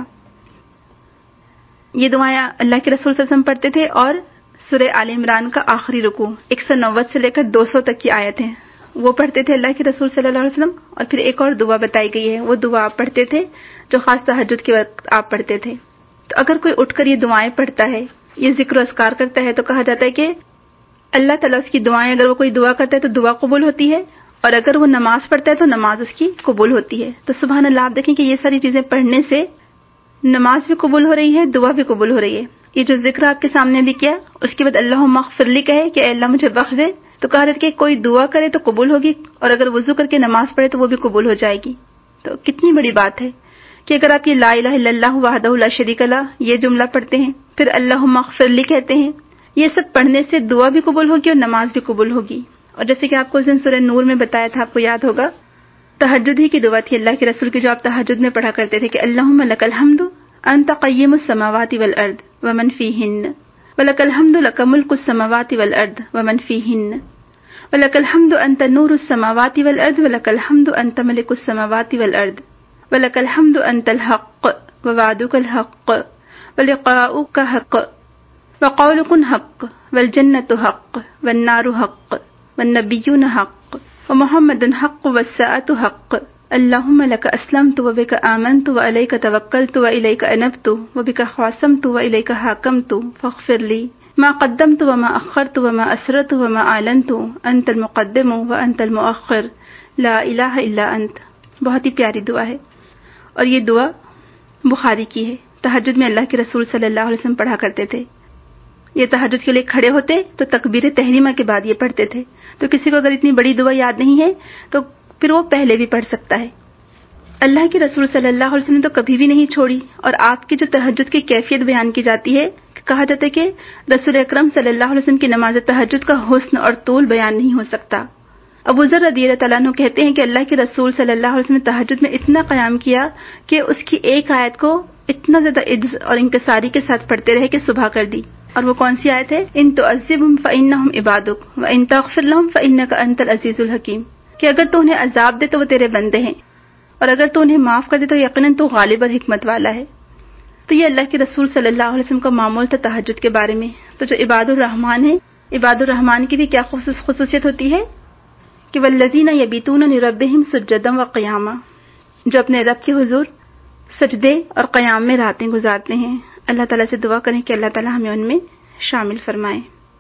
یہ دعائیں اللہ کے رسول صلی اللہ علیہ وسلم پڑھتے تھے، اور سورہ آل عمران کا آخری رکوع 190 سے لے کر 200 تک کی آیتیں وہ پڑھتے تھے اللہ کے رسول صلی اللہ علیہ وسلم۔ اور پھر ایک اور دعا بتائی گئی ہے، وہ دعا آپ پڑھتے تھے جو خاص تہجد کے وقت آپ پڑھتے تھے۔ تو اگر کوئی اٹھ کر یہ دعائیں پڑھتا ہے، یہ ذکر و اذکار کرتا ہے، تو کہا جاتا ہے کہ اللہ تعالیٰ اس کی دعائیں، اگر وہ کوئی دعا کرتا ہے تو دعا قبول ہوتی ہے، اور اگر وہ نماز پڑھتا ہے تو نماز اس کی قبول ہوتی ہے۔ تو سبحان اللہ، آپ دیکھیں کہ یہ ساری چیزیں پڑھنے سے نماز بھی قبول ہو رہی ہے، دعا بھی قبول ہو رہی ہے۔ یہ جو ذکر آپ کے سامنے بھی کیا، اس کے بعد اللہم اغفر لی کہے کہ اے اللہ مجھے بخش دے، تو کہا جاتا کہ کوئی دعا کرے تو قبول ہوگی، اور اگر وضو کر کے نماز پڑھے تو وہ بھی قبول ہو جائے گی۔ تو کتنی بڑی بات ہے کہ اگر آپ یہ لا الہ الا اللہ وحدہ لا شریک لہ یہ جملہ پڑھتے ہیں، پھر اللہم اغفر لی کہتے ہیں، یہ سب پڑھنے سے دعا بھی قبول ہوگی اور نماز بھی قبول ہوگی۔ اور جیسے کہ آپ کو اس دن سورہ نور میں بتایا تھا، آپ کو یاد ہوگا، تہجد ہی کی دعا تھی اللہ کے رسول کی جو آپ تہجد میں پڑھا کرتے تھے کہ اللہم لک الحمد انت قیم السماوات والارض ومن فیہن ولک الحمد لک ملک السماوات والارض ومن فیہن ولک الحمد انت نور السماوات والارض ولک الحمد انت ملک السماوات والارض ولک الحمد انت الحق ووعدک الحق ولقاؤک حق وقولک حق والجنة حق والنار حق والنبیون حق ومحمد حق والساعة حق اللہم لک اسلمت وبک آمنت وعلیک توکلت وإلیک انبت وبک خاصمت وإلیک حاکمت فاغفر لی ما قدمت وما اخرت وما اسررت وما اعلنت انت المقدم وانت المؤخر لا الہ الا انت۔ بہت ہی پیاری دعا ہے، اور یہ دعا بخاری کی ہے، تہجد میں اللہ کے رسول صلی اللہ علیہ وسلم پڑھا کرتے تھے۔ یہ تہجد کے لیے کھڑے ہوتے تو تکبیر تحریمہ کے بعد یہ پڑھتے تھے۔ تو کسی کو اگر اتنی بڑی دعا یاد نہیں ہے تو پھر وہ پہلے بھی پڑھ سکتا ہے۔ اللہ کے رسول صلی اللہ علیہ وسلم نے تو کبھی بھی نہیں چھوڑی، اور آپ کی جو تہجد کی کیفیت بیان کی جاتی ہے، کہا جاتا ہے کہ رسول اکرم صلی اللہ علیہ وسلم کی نماز تہجد کا حسن اور طول بیان نہیں ہو سکتا۔ ابو ذر رضی اللہ تعالیٰ عنہ کہتے ہیں کہ اللہ کے رسول صلی اللہ علیہ وسلم نے تہجد میں اتنا قیام کیا کہ اس کی ایک آیت کو اتنا زیادہ عجز اور انکساری کے ساتھ پڑھتے رہے کہ صبح کر دی۔ اور وہ کون سی آیت ہے؟ ان تعذبهم فانهم عبادک وان تغفر لهم فانک انت العزیز الحکیم، کہ اگر تو انہیں عذاب دے تو وہ تیرے بندے ہیں، اور اگر تو انہیں معاف کر دے تو یقیناً تو غالب اور حکمت والا ہے۔ تو یہ اللہ کے رسول صلی اللہ علیہ وسلم کا معمول تھا تہجد کے بارے میں۔ تو جو عباد الرحمن ہیں، عباد الرحمن کی بھی کیا خصوصیت ہوتی ہے کہ والذین یبیتون لربہم سجدا وقیاما، جو اپنے رب کے حضور سجدے اور قیام میں راتیں گزارتے ہیں۔ اللہ تعالیٰ سے دعا کریں کہ اللہ تعالیٰ ہمیں ان میں شامل فرمائے۔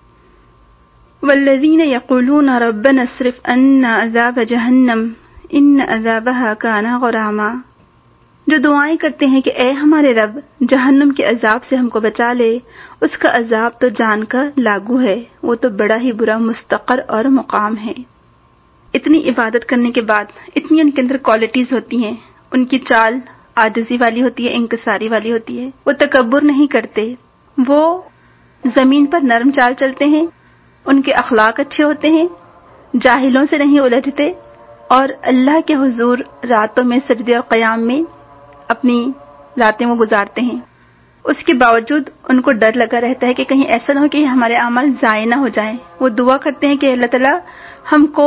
والذین یقولون ربنا اصرف عنا عذاب جہنم ان عذابها کان غراما، جو دعائیں کرتے ہیں کہ اے ہمارے رب جہنم کے عذاب سے ہم کو بچا لے، اس کا عذاب تو جان کا لاگو ہے، وہ تو بڑا ہی برا مستقر اور مقام ہے۔ اتنی عبادت کرنے کے بعد اتنی ان کے اندر کوالٹیز ہوتی ہیں، ان کی چال عاجزی والی ہوتی ہے، انکساری والی ہوتی ہے، وہ تکبر نہیں کرتے، وہ زمین پر نرم چال چلتے ہیں، ان کے اخلاق اچھے ہوتے ہیں، جاہلوں سے نہیں الجھتے، اور اللہ کے حضور راتوں میں سجدے اور قیام میں اپنی راتیں وہ گزارتے ہیں۔ اس کے باوجود ان کو ڈر لگا رہتا ہے کہ کہیں ایسا نہ ہو کہ ہمارے اعمال ضائع نہ ہو جائیں۔ وہ دعا کرتے ہیں کہ اللہ تعالیٰ ہم کو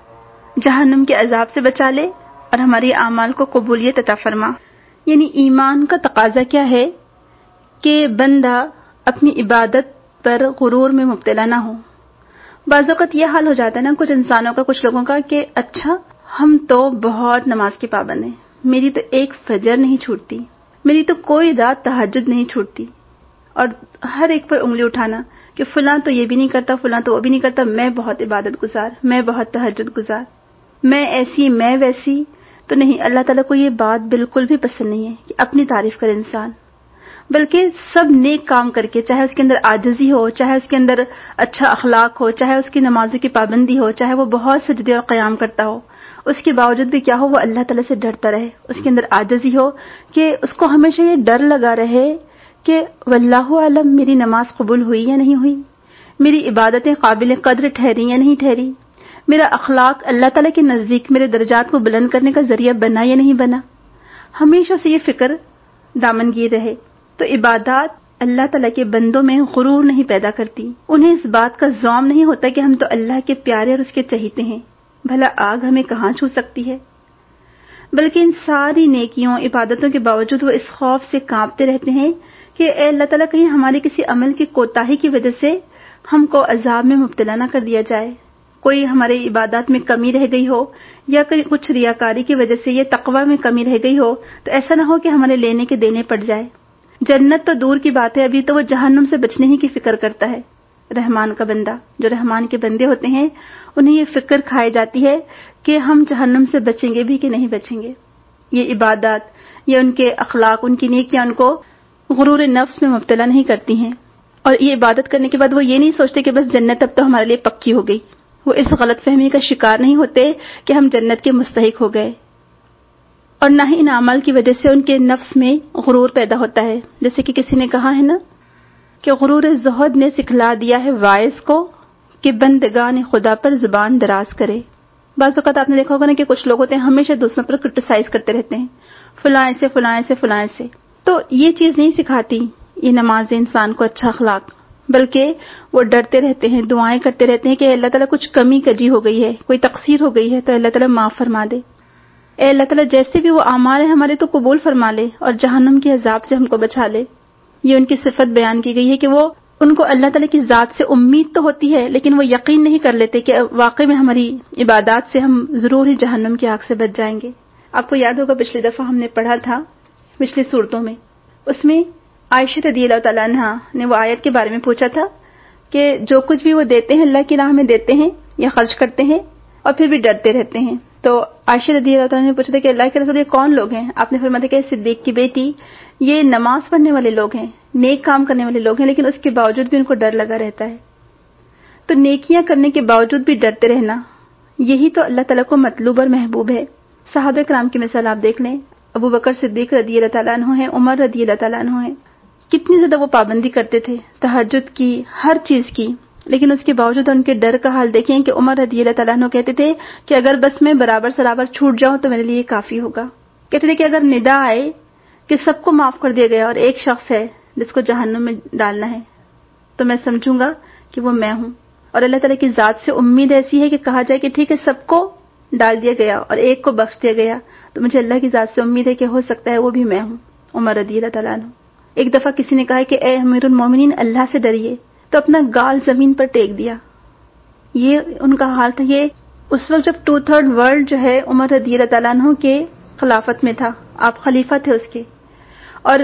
جہنم کے عذاب سے بچا لے اور ہماری اعمال کو قبولیت عطا فرما۔ یعنی ایمان کا تقاضا کیا ہے کہ بندہ اپنی عبادت پر غرور میں مبتلا نہ ہو۔ بعض اوقات یہ حال ہو جاتا ہے نا کچھ انسانوں کا، کچھ لوگوں کا، کہ اچھا ہم تو بہت نماز کے پابند ہیں، میری تو ایک فجر نہیں چھوٹتی، میری تو کوئی رات تہجد نہیں چھوٹتی، اور ہر ایک پر انگلی اٹھانا کہ فلاں تو یہ بھی نہیں کرتا، فلاں تو وہ بھی نہیں کرتا، میں بہت عبادت گزار، میں بہت تہجد گزار، میں ایسی میں ویسی۔ تو نہیں، اللہ تعالیٰ کو یہ بات بالکل بھی پسند نہیں ہے کہ اپنی تعریف کرے انسان، بلکہ سب نیک کام کر کے، چاہے اس کے اندر عاجزی ہو، چاہے اس کے اندر اچھا اخلاق ہو، چاہے اس کی نمازوں کی پابندی ہو، چاہے وہ بہت سجدے اور قیام کرتا ہو، اس کے باوجود بھی کیا ہو، وہ اللہ تعالیٰ سے ڈرتا رہے، اس کے اندر عاجزی ہو کہ اس کو ہمیشہ یہ ڈر لگا رہے کہ واللہ عالم میری نماز قبول ہوئی یا نہیں ہوئی، میری عبادتیں قابل قدر ٹھہری یا نہیں ٹھہری، میرا اخلاق اللہ تعالیٰ کے نزدیک میرے درجات کو بلند کرنے کا ذریعہ بنا یا نہیں بنا۔ ہمیشہ سے یہ فکر دامنگیر رہے تو عبادات اللہ تعالیٰ کے بندوں میں غرور نہیں پیدا کرتی، انہیں اس بات کا ذوم نہیں ہوتا کہ ہم تو اللہ کے پیارے اور اس کے چہیتے ہیں، بھلا آگ ہمیں کہاں چھو سکتی ہے، بلکہ ان ساری نیکیوں عبادتوں کے باوجود وہ اس خوف سے کانپتے رہتے ہیں کہ اے اللہ تعالیٰ کہیں ہمارے کسی عمل کی کوتاہی کی وجہ سے ہم کو عذاب میں مبتلا نہ کر دیا جائے، کوئی ہمارے عبادات میں کمی رہ گئی ہو یا کچھ ریاکاری کی وجہ سے یہ تقوی میں کمی رہ گئی ہو تو ایسا نہ ہو کہ ہمارے لینے کے دینے پڑ جائے۔ جنت تو دور کی بات ہے، ابھی تو وہ جہنم سے بچنے ہی کی فکر کرتا ہے رحمان کا بندہ۔ جو رحمان کے بندے ہوتے ہیں انہیں یہ فکر کھائی جاتی ہے کہ ہم جہنم سے بچیں گے بھی کہ نہیں بچیں گے۔ یہ عبادات، یہ ان کے اخلاق، ان کی نیکیاں ان کو غرور نفس میں مبتلا نہیں کرتی ہیں، اور یہ عبادت کرنے کے بعد وہ یہ نہیں سوچتے کہ بس جنت اب تو ہمارے لیے پکی ہو گئی، وہ اس غلط فہمی کا شکار نہیں ہوتے کہ ہم جنت کے مستحق ہو گئے، اور نہ ہی ان اعمال کی وجہ سے ان کے نفس میں غرور پیدا ہوتا ہے۔ جیسے کہ کسی نے کہا ہے نا کہ غرور زہد نے سکھلا دیا ہے واعظ کو کہ بندگان خدا پر زبان دراز کرے۔ بعض اوقات آپ نے دیکھا ہوگا نا کہ کچھ لوگ ہوتے ہیں ہمیشہ دوسروں پر کرٹیسائز کرتے رہتے ہیں، فلاں ایسے فلاں ایسے فلاں ایسے، تو یہ چیز نہیں سکھاتی یہ نماز انسان کو اچھا اخلاق، بلکہ وہ ڈرتے رہتے ہیں، دعائیں کرتے رہتے ہیں کہ اللہ تعالیٰ کچھ کمی کجی ہو گئی ہے، کوئی تقصیر ہو گئی ہے تو اللہ تعالیٰ معاف فرما دے، اے اللہ تعالیٰ جیسے بھی وہ اعمال ہیں ہمارے تو قبول فرما لے اور جہنم کے عذاب سے ہم کو بچا لے۔ یہ ان کی صفت بیان کی گئی ہے کہ وہ ان کو اللہ تعالیٰ کی ذات سے امید تو ہوتی ہے لیکن وہ یقین نہیں کر لیتے کہ واقعی میں ہماری عبادات سے ہم ضرور ہی جہنم کی آگ سے بچ جائیں گے۔ آپ کو یاد ہوگا پچھلی دفعہ ہم نے پڑھا تھا پچھلی صورتوں میں، اس میں عائشہ رضی اللہ تعالیٰ عنہا نے وہ آیت کے بارے میں پوچھا تھا کہ جو کچھ بھی وہ دیتے ہیں اللہ کی راہ میں دیتے ہیں یا خرچ کرتے ہیں اور پھر بھی ڈرتے رہتے ہیں، تو عائشہ رضی اللہ تعالیٰ نے پوچھا تھا کہ اللہ کے رسول یہ کون لوگ ہیں؟ آپ نے فرمایا کہ صدیق کی بیٹی، یہ نماز پڑھنے والے لوگ ہیں، نیک کام کرنے والے لوگ ہیں، لیکن اس کے باوجود بھی ان کو ڈر لگا رہتا ہے۔ تو نیکیاں کرنے کے باوجود بھی ڈرتے رہنا، یہی تو اللہ تعالیٰ کو مطلوب اور محبوب ہے۔ صحابہ کرام کی مثال آپ دیکھ لیں، ابو بکر صدیق رضی اللہ تعالیٰ عنہ ہیں، عمر رضی اللہ تعالیٰ عنہ ہیں، کتنی زیادہ وہ پابندی کرتے تھے تہجد کی، ہر چیز کی، لیکن اس کے باوجود ان کے ڈر کا حال دیکھیں کہ عمر رضی اللہ تعالیٰ عنہ کہتے تھے کہ اگر بس میں برابر سرابر چھوٹ جاؤں تو میرے لیے کافی ہوگا۔ کہتے تھے کہ اگر ندا آئے کہ سب کو معاف کر دیا گیا اور ایک شخص ہے جس کو جہنم میں ڈالنا ہے تو میں سمجھوں گا کہ وہ میں ہوں، اور اللہ تعالیٰ کی ذات سے امید ایسی ہے کہ کہا جائے کہ ٹھیک ہے سب کو ڈال دیا گیا اور ایک کو بخش دیا گیا تو مجھے اللہ کی ذات سے امید ہے کہ ہو سکتا ہے وہ بھی میں ہوں، عمر رضی اللہ تعالیٰ عنہ۔ ایک دفعہ کسی نے کہا کہ اے امیر المومنین اللہ سے ڈریے، تو اپنا گال زمین پر ٹیک دیا۔ یہ ان کا حال تھا۔ یہ اس وقت جب 2/3 ورلڈ جو ہے عمر رضی اللہ تعالیٰ عنہ کے خلافت میں تھا، آپ خلیفہ تھے اس کے، اور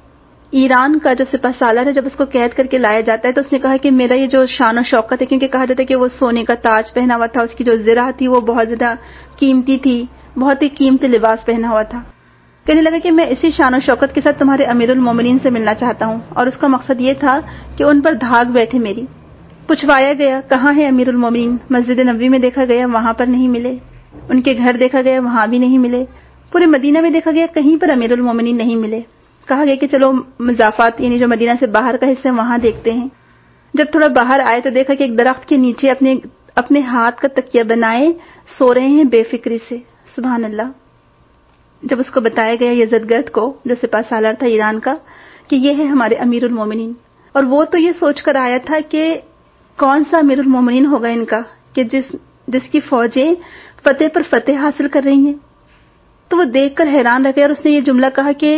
ایران کا جو سپہ سالار ہے جب اس کو قید کر کے لایا جاتا ہے تو اس نے کہا کہ میرا یہ جو شان و شوکت ہے، کیونکہ کہا جاتا ہے کہ وہ سونے کا تاج پہنا ہوا تھا، اس کی جو زرہ تھی وہ بہت زیادہ قیمتی تھی، بہت ہی قیمتی لباس پہنا ہوا تھا، کہنے لگا کہ میں اسی شان و شوکت کے ساتھ تمہارے امیر المومنین سے ملنا چاہتا ہوں، اور اس کا مقصد یہ تھا کہ ان پر دھاگ بیٹھے میری۔ پوچھوایا گیا کہاں ہے امیر المومنین؟ مسجد نبوی میں دیکھا گیا، وہاں پر نہیں ملے۔ ان کے گھر دیکھا گیا، وہاں بھی نہیں ملے۔ پورے مدینہ میں دیکھا گیا، کہیں پر امیر المومنین نہیں ملے۔ کہا گیا کہ چلو مضافات یعنی جو مدینہ سے باہر کا حصہ ہے وہاں دیکھتے ہیں۔ جب تھوڑا باہر آئے تو دیکھا کہ ایک درخت کے نیچے اپنے ہاتھ کا تکیہ بنائے سو رہے ہیں بے فکری سے۔ سبحان اللہ۔ جب اس کو بتایا گیا یزدگرد کو، جو سپہ سالار تھا ایران کا، کہ یہ ہے ہمارے امیر المومنین، اور وہ تو یہ سوچ کر آیا تھا کہ کون سا امیر المومنین ہوگا ان کا کہ جس کی فوجیں فتح پر فتح حاصل کر رہی ہیں۔ تو وہ دیکھ کر حیران رہ گیا، اور اس نے یہ جملہ کہا کہ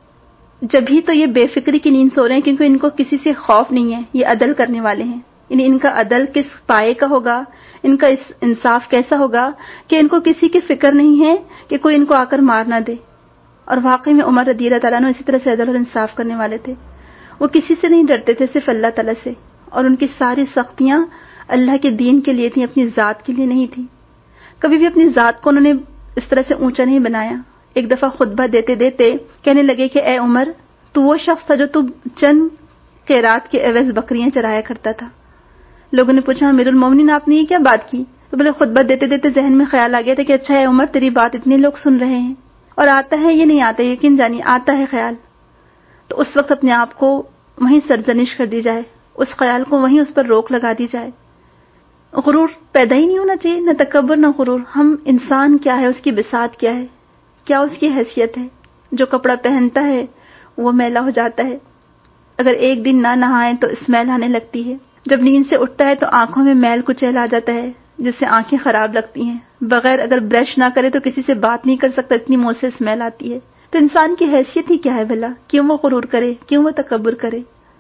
جبھی تو یہ بے فکری کی نیند سو رہے ہیں کیونکہ ان کو کسی سے خوف نہیں ہے، یہ عدل کرنے والے ہیں۔ یعنی ان کا عدل کس پائے کا ہوگا، ان کا انصاف کیسا ہوگا کہ ان کو کسی کی فکر نہیں ہے کہ کوئی ان کو آ کر مار نہ دے۔ اور واقعی میں عمر رضی اللہ تعالیٰ عنہ اسی طرح سے عدل اور انصاف کرنے والے تھے۔ وہ کسی سے نہیں ڈرتے تھے، صرف اللہ تعالیٰ سے، اور ان کی ساری سختیاں اللہ کے دین کے لیے تھیں، اپنی ذات کے لیے نہیں تھیں۔ کبھی بھی اپنی ذات کو انہوں نے اس طرح سے اونچا نہیں بنایا۔ ایک دفعہ خطبہ دیتے دیتے کہنے لگے کہ اے عمر، تو وہ شخص تھا جو تو چند قیرات کے عوض بکریاں چرایا کرتا تھا۔ لوگوں نے پوچھا امیر المومنین آپ نے یہ کیا بات کی؟ تو بولے خطبہ دیتے دیتے ذہن میں خیال آ گیا تھا کہ اچھا ہے عمر، تیری بات اتنے لوگ سن رہے ہیں اور آتا ہے یہ نہیں آتا، یقین جانی آتا ہے خیال، تو اس وقت اپنے آپ کو وہیں سرزنش کر دی جائے، اس خیال کو وہیں اس پر روک لگا دی جائے۔ غرور پیدا ہی نہیں ہونا چاہیے، نہ تکبر نہ غرور۔ ہم انسان کیا ہے، اس کی بساط کیا ہے، کیا اس کی حیثیت ہے؟ جو کپڑا پہنتا ہے وہ میلا ہو جاتا ہے، اگر ایک دن نہ نہائے تو اسمیل آنے لگتی ہے، جب نیند سے اٹھتا ہے تو آنکھوں میں میل کچیل آ جاتا ہے جس سے آنکھیں خراب لگتی ہیں، بغیر اگر برش نہ کرے تو کسی سے بات نہیں کر سکتا، اتنی منہ سے اسمیل آتی ہے۔ تو انسان کی حیثیت ہی کیا ہے بھلا؟ کیوں وہ غرور کرے، کیوں وہ تکبر کرے؟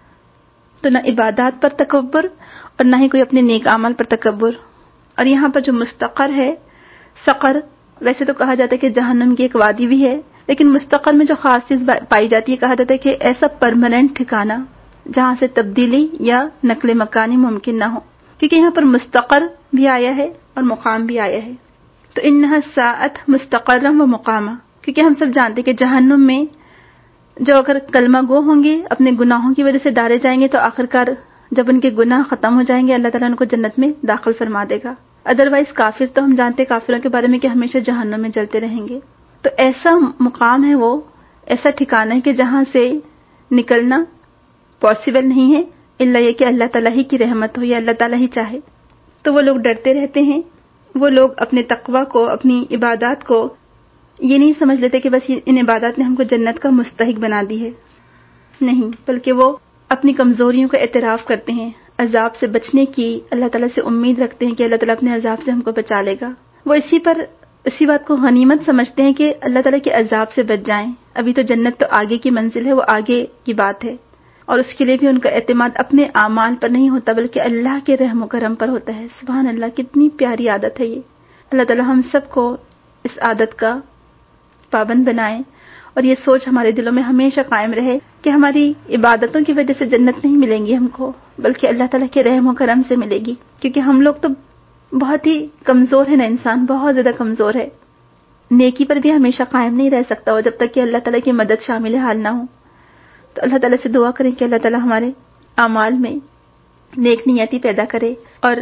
تو نہ عبادات پر تکبر اور نہ ہی کوئی اپنے نیک اعمال پر تکبر۔ اور یہاں پر جو مستقر ہے سقر، ویسے تو کہا جاتا ہے کہ جہنم کی ایک وادی بھی ہے، لیکن مستقر میں جو خاص چیز پائی جاتی ہے، کہا جاتا ہے کہ ایسا پرماننٹ ٹھکانہ جہاں سے تبدیلی یا نقل مکانی ممکن نہ ہو، کیونکہ یہاں پر مستقر بھی آیا ہے اور مقام بھی آیا ہے۔ تو انہا ساعت مستقرم و مقامہ، کیونکہ ہم سب جانتے کہ جہنم میں جو اگر کلمہ گو ہوں گے، اپنے گناہوں کی وجہ سے ڈالے جائیں گے، تو آخرکار جب ان کے گناہ ختم ہو جائیں گے اللہ تعالیٰ ان کو جنت میں داخل فرما دے گا۔ ادروائز کافر تو ہم جانتے کافروں کے بارے میں کہ ہمیشہ جہنم میں جلتے رہیں گے۔ تو ایسا مقام ہے، وہ ایسا ٹھکانہ ہے کہ جہاں سے نکلنا پاسبل نہیں ہے الا یہ کہ اللہ تعالیٰ ہی کی رحمت ہو یا اللہ تعالیٰ ہی چاہے۔ تو وہ لوگ ڈرتے رہتے ہیں، وہ لوگ اپنے تقویٰ کو، اپنی عبادات کو یہ نہیں سمجھ لیتے کہ بس ان عبادات نے ہم کو جنت کا مستحق بنا دی ہے، نہیں، بلکہ وہ اپنی کمزوریوں کا اعتراف کرتے ہیں، عذاب سے بچنے کی اللہ تعالیٰ سے امید رکھتے ہیں کہ اللہ تعالیٰ اپنے عذاب سے ہم کو بچا لے گا۔ وہ اسی بات کو غنیمت سمجھتے ہیں کہ اللہ تعالیٰ کے عذاب سے بچ جائیں، ابھی تو جنت تو آگے کی منزل ہے، وہ آگے کی بات ہے، اور اس کے لیے بھی ان کا اعتماد اپنے اعمال پر نہیں ہوتا بلکہ اللہ کے رحم و کرم پر ہوتا ہے۔ سبحان اللہ، کتنی پیاری عادت ہے یہ۔ اللہ تعالیٰ ہم سب کو اس عادت کا پابند بنائیں، اور یہ سوچ ہمارے دلوں میں ہمیشہ قائم رہے کہ ہماری عبادتوں کی وجہ سے جنت نہیں ملیں گی ہم کو، بلکہ اللہ تعالیٰ کے رحم و کرم سے ملے گی، کیونکہ ہم لوگ تو بہت ہی کمزور ہے نا، انسان بہت زیادہ کمزور ہے، نیکی پر بھی ہمیشہ قائم نہیں رہ سکتا وہ جب تک کہ اللہ تعالیٰ کی مدد شامل حال نہ ہو۔ تو اللہ تعالیٰ سے دعا کریں کہ اللہ تعالیٰ ہمارے اعمال میں نیک نیتی پیدا کرے اور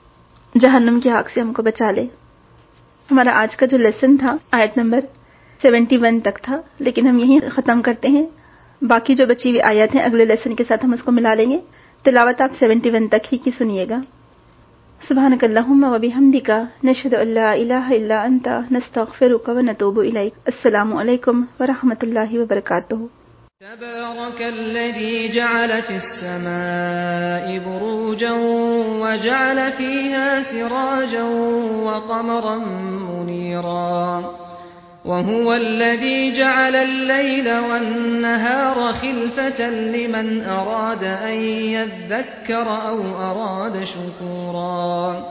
جہنم کی آگ سے ہم کو بچا لے۔ ہمارا آج کا جو لیسن تھا آیت نمبر 71 تک تھا، لیکن ہم یہیں ختم کرتے ہیں، باقی جو بچی ہوئی آیات ہیں اگلے لیسن کے ساتھ ہم اس کو ملا لیں گے۔ تلاوت آپ 71 تک ہی کی سنیے گا۔ سبحانک اللہم و بحمدک، نشہد ان لا الہ الا انت، نستغفرک و نتوب الیک۔ السلام علیکم ورحمۃ اللہ وبرکاتہ۔ تبارك الذي جعل في السماء بروجا وجعل فيها سراجا وقمرا منيرا وهو الذي جعل الليل والنهار خلفة لمن أراد أن يذكر أو أراد شكورا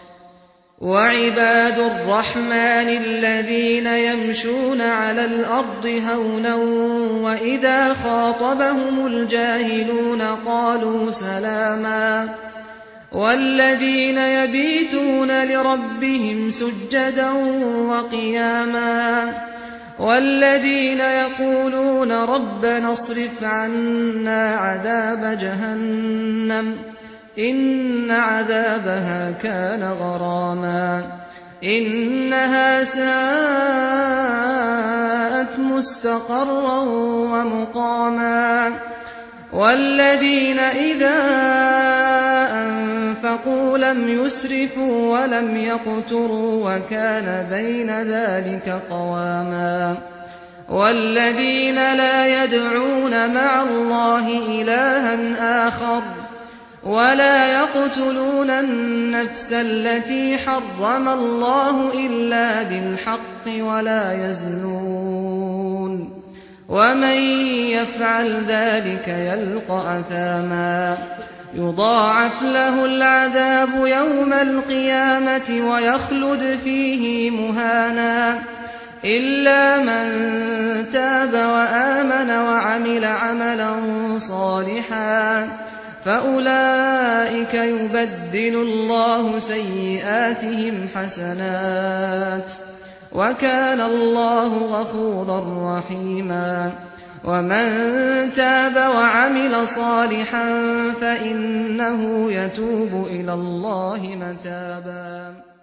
وعباد الرحمن الذين يمشون على الأرض هونا وإذا خاطبهم الجاهلون قالوا سلاما والذين يبيتون لربهم سجدا وقياما والذين يقولون ربنا اصرف عنا عذاب جهنم إن عذابها كان غراما إنها ساءت مستقرا ومقاما والذين إذا أنفقوا لم يسرفوا ولم يقتروا وكان بين ذلك قواما والذين لا يدعون مع الله إلها آخر ولا يقتلون النفس التي حرم الله إلا بالحق ولا يزنون ومن يفعل ذلك يلقى أثاما يضاعف له العذاب يوم القيامة ويخلد فيه مهانا إلا من تاب وآمن وعمل عملا صالحا فأولئك يبدل الله سيئاتهم حسنات وكان الله غفورا رحيما ومن تاب وعمل صالحا فإنه يتوب إلى الله متابا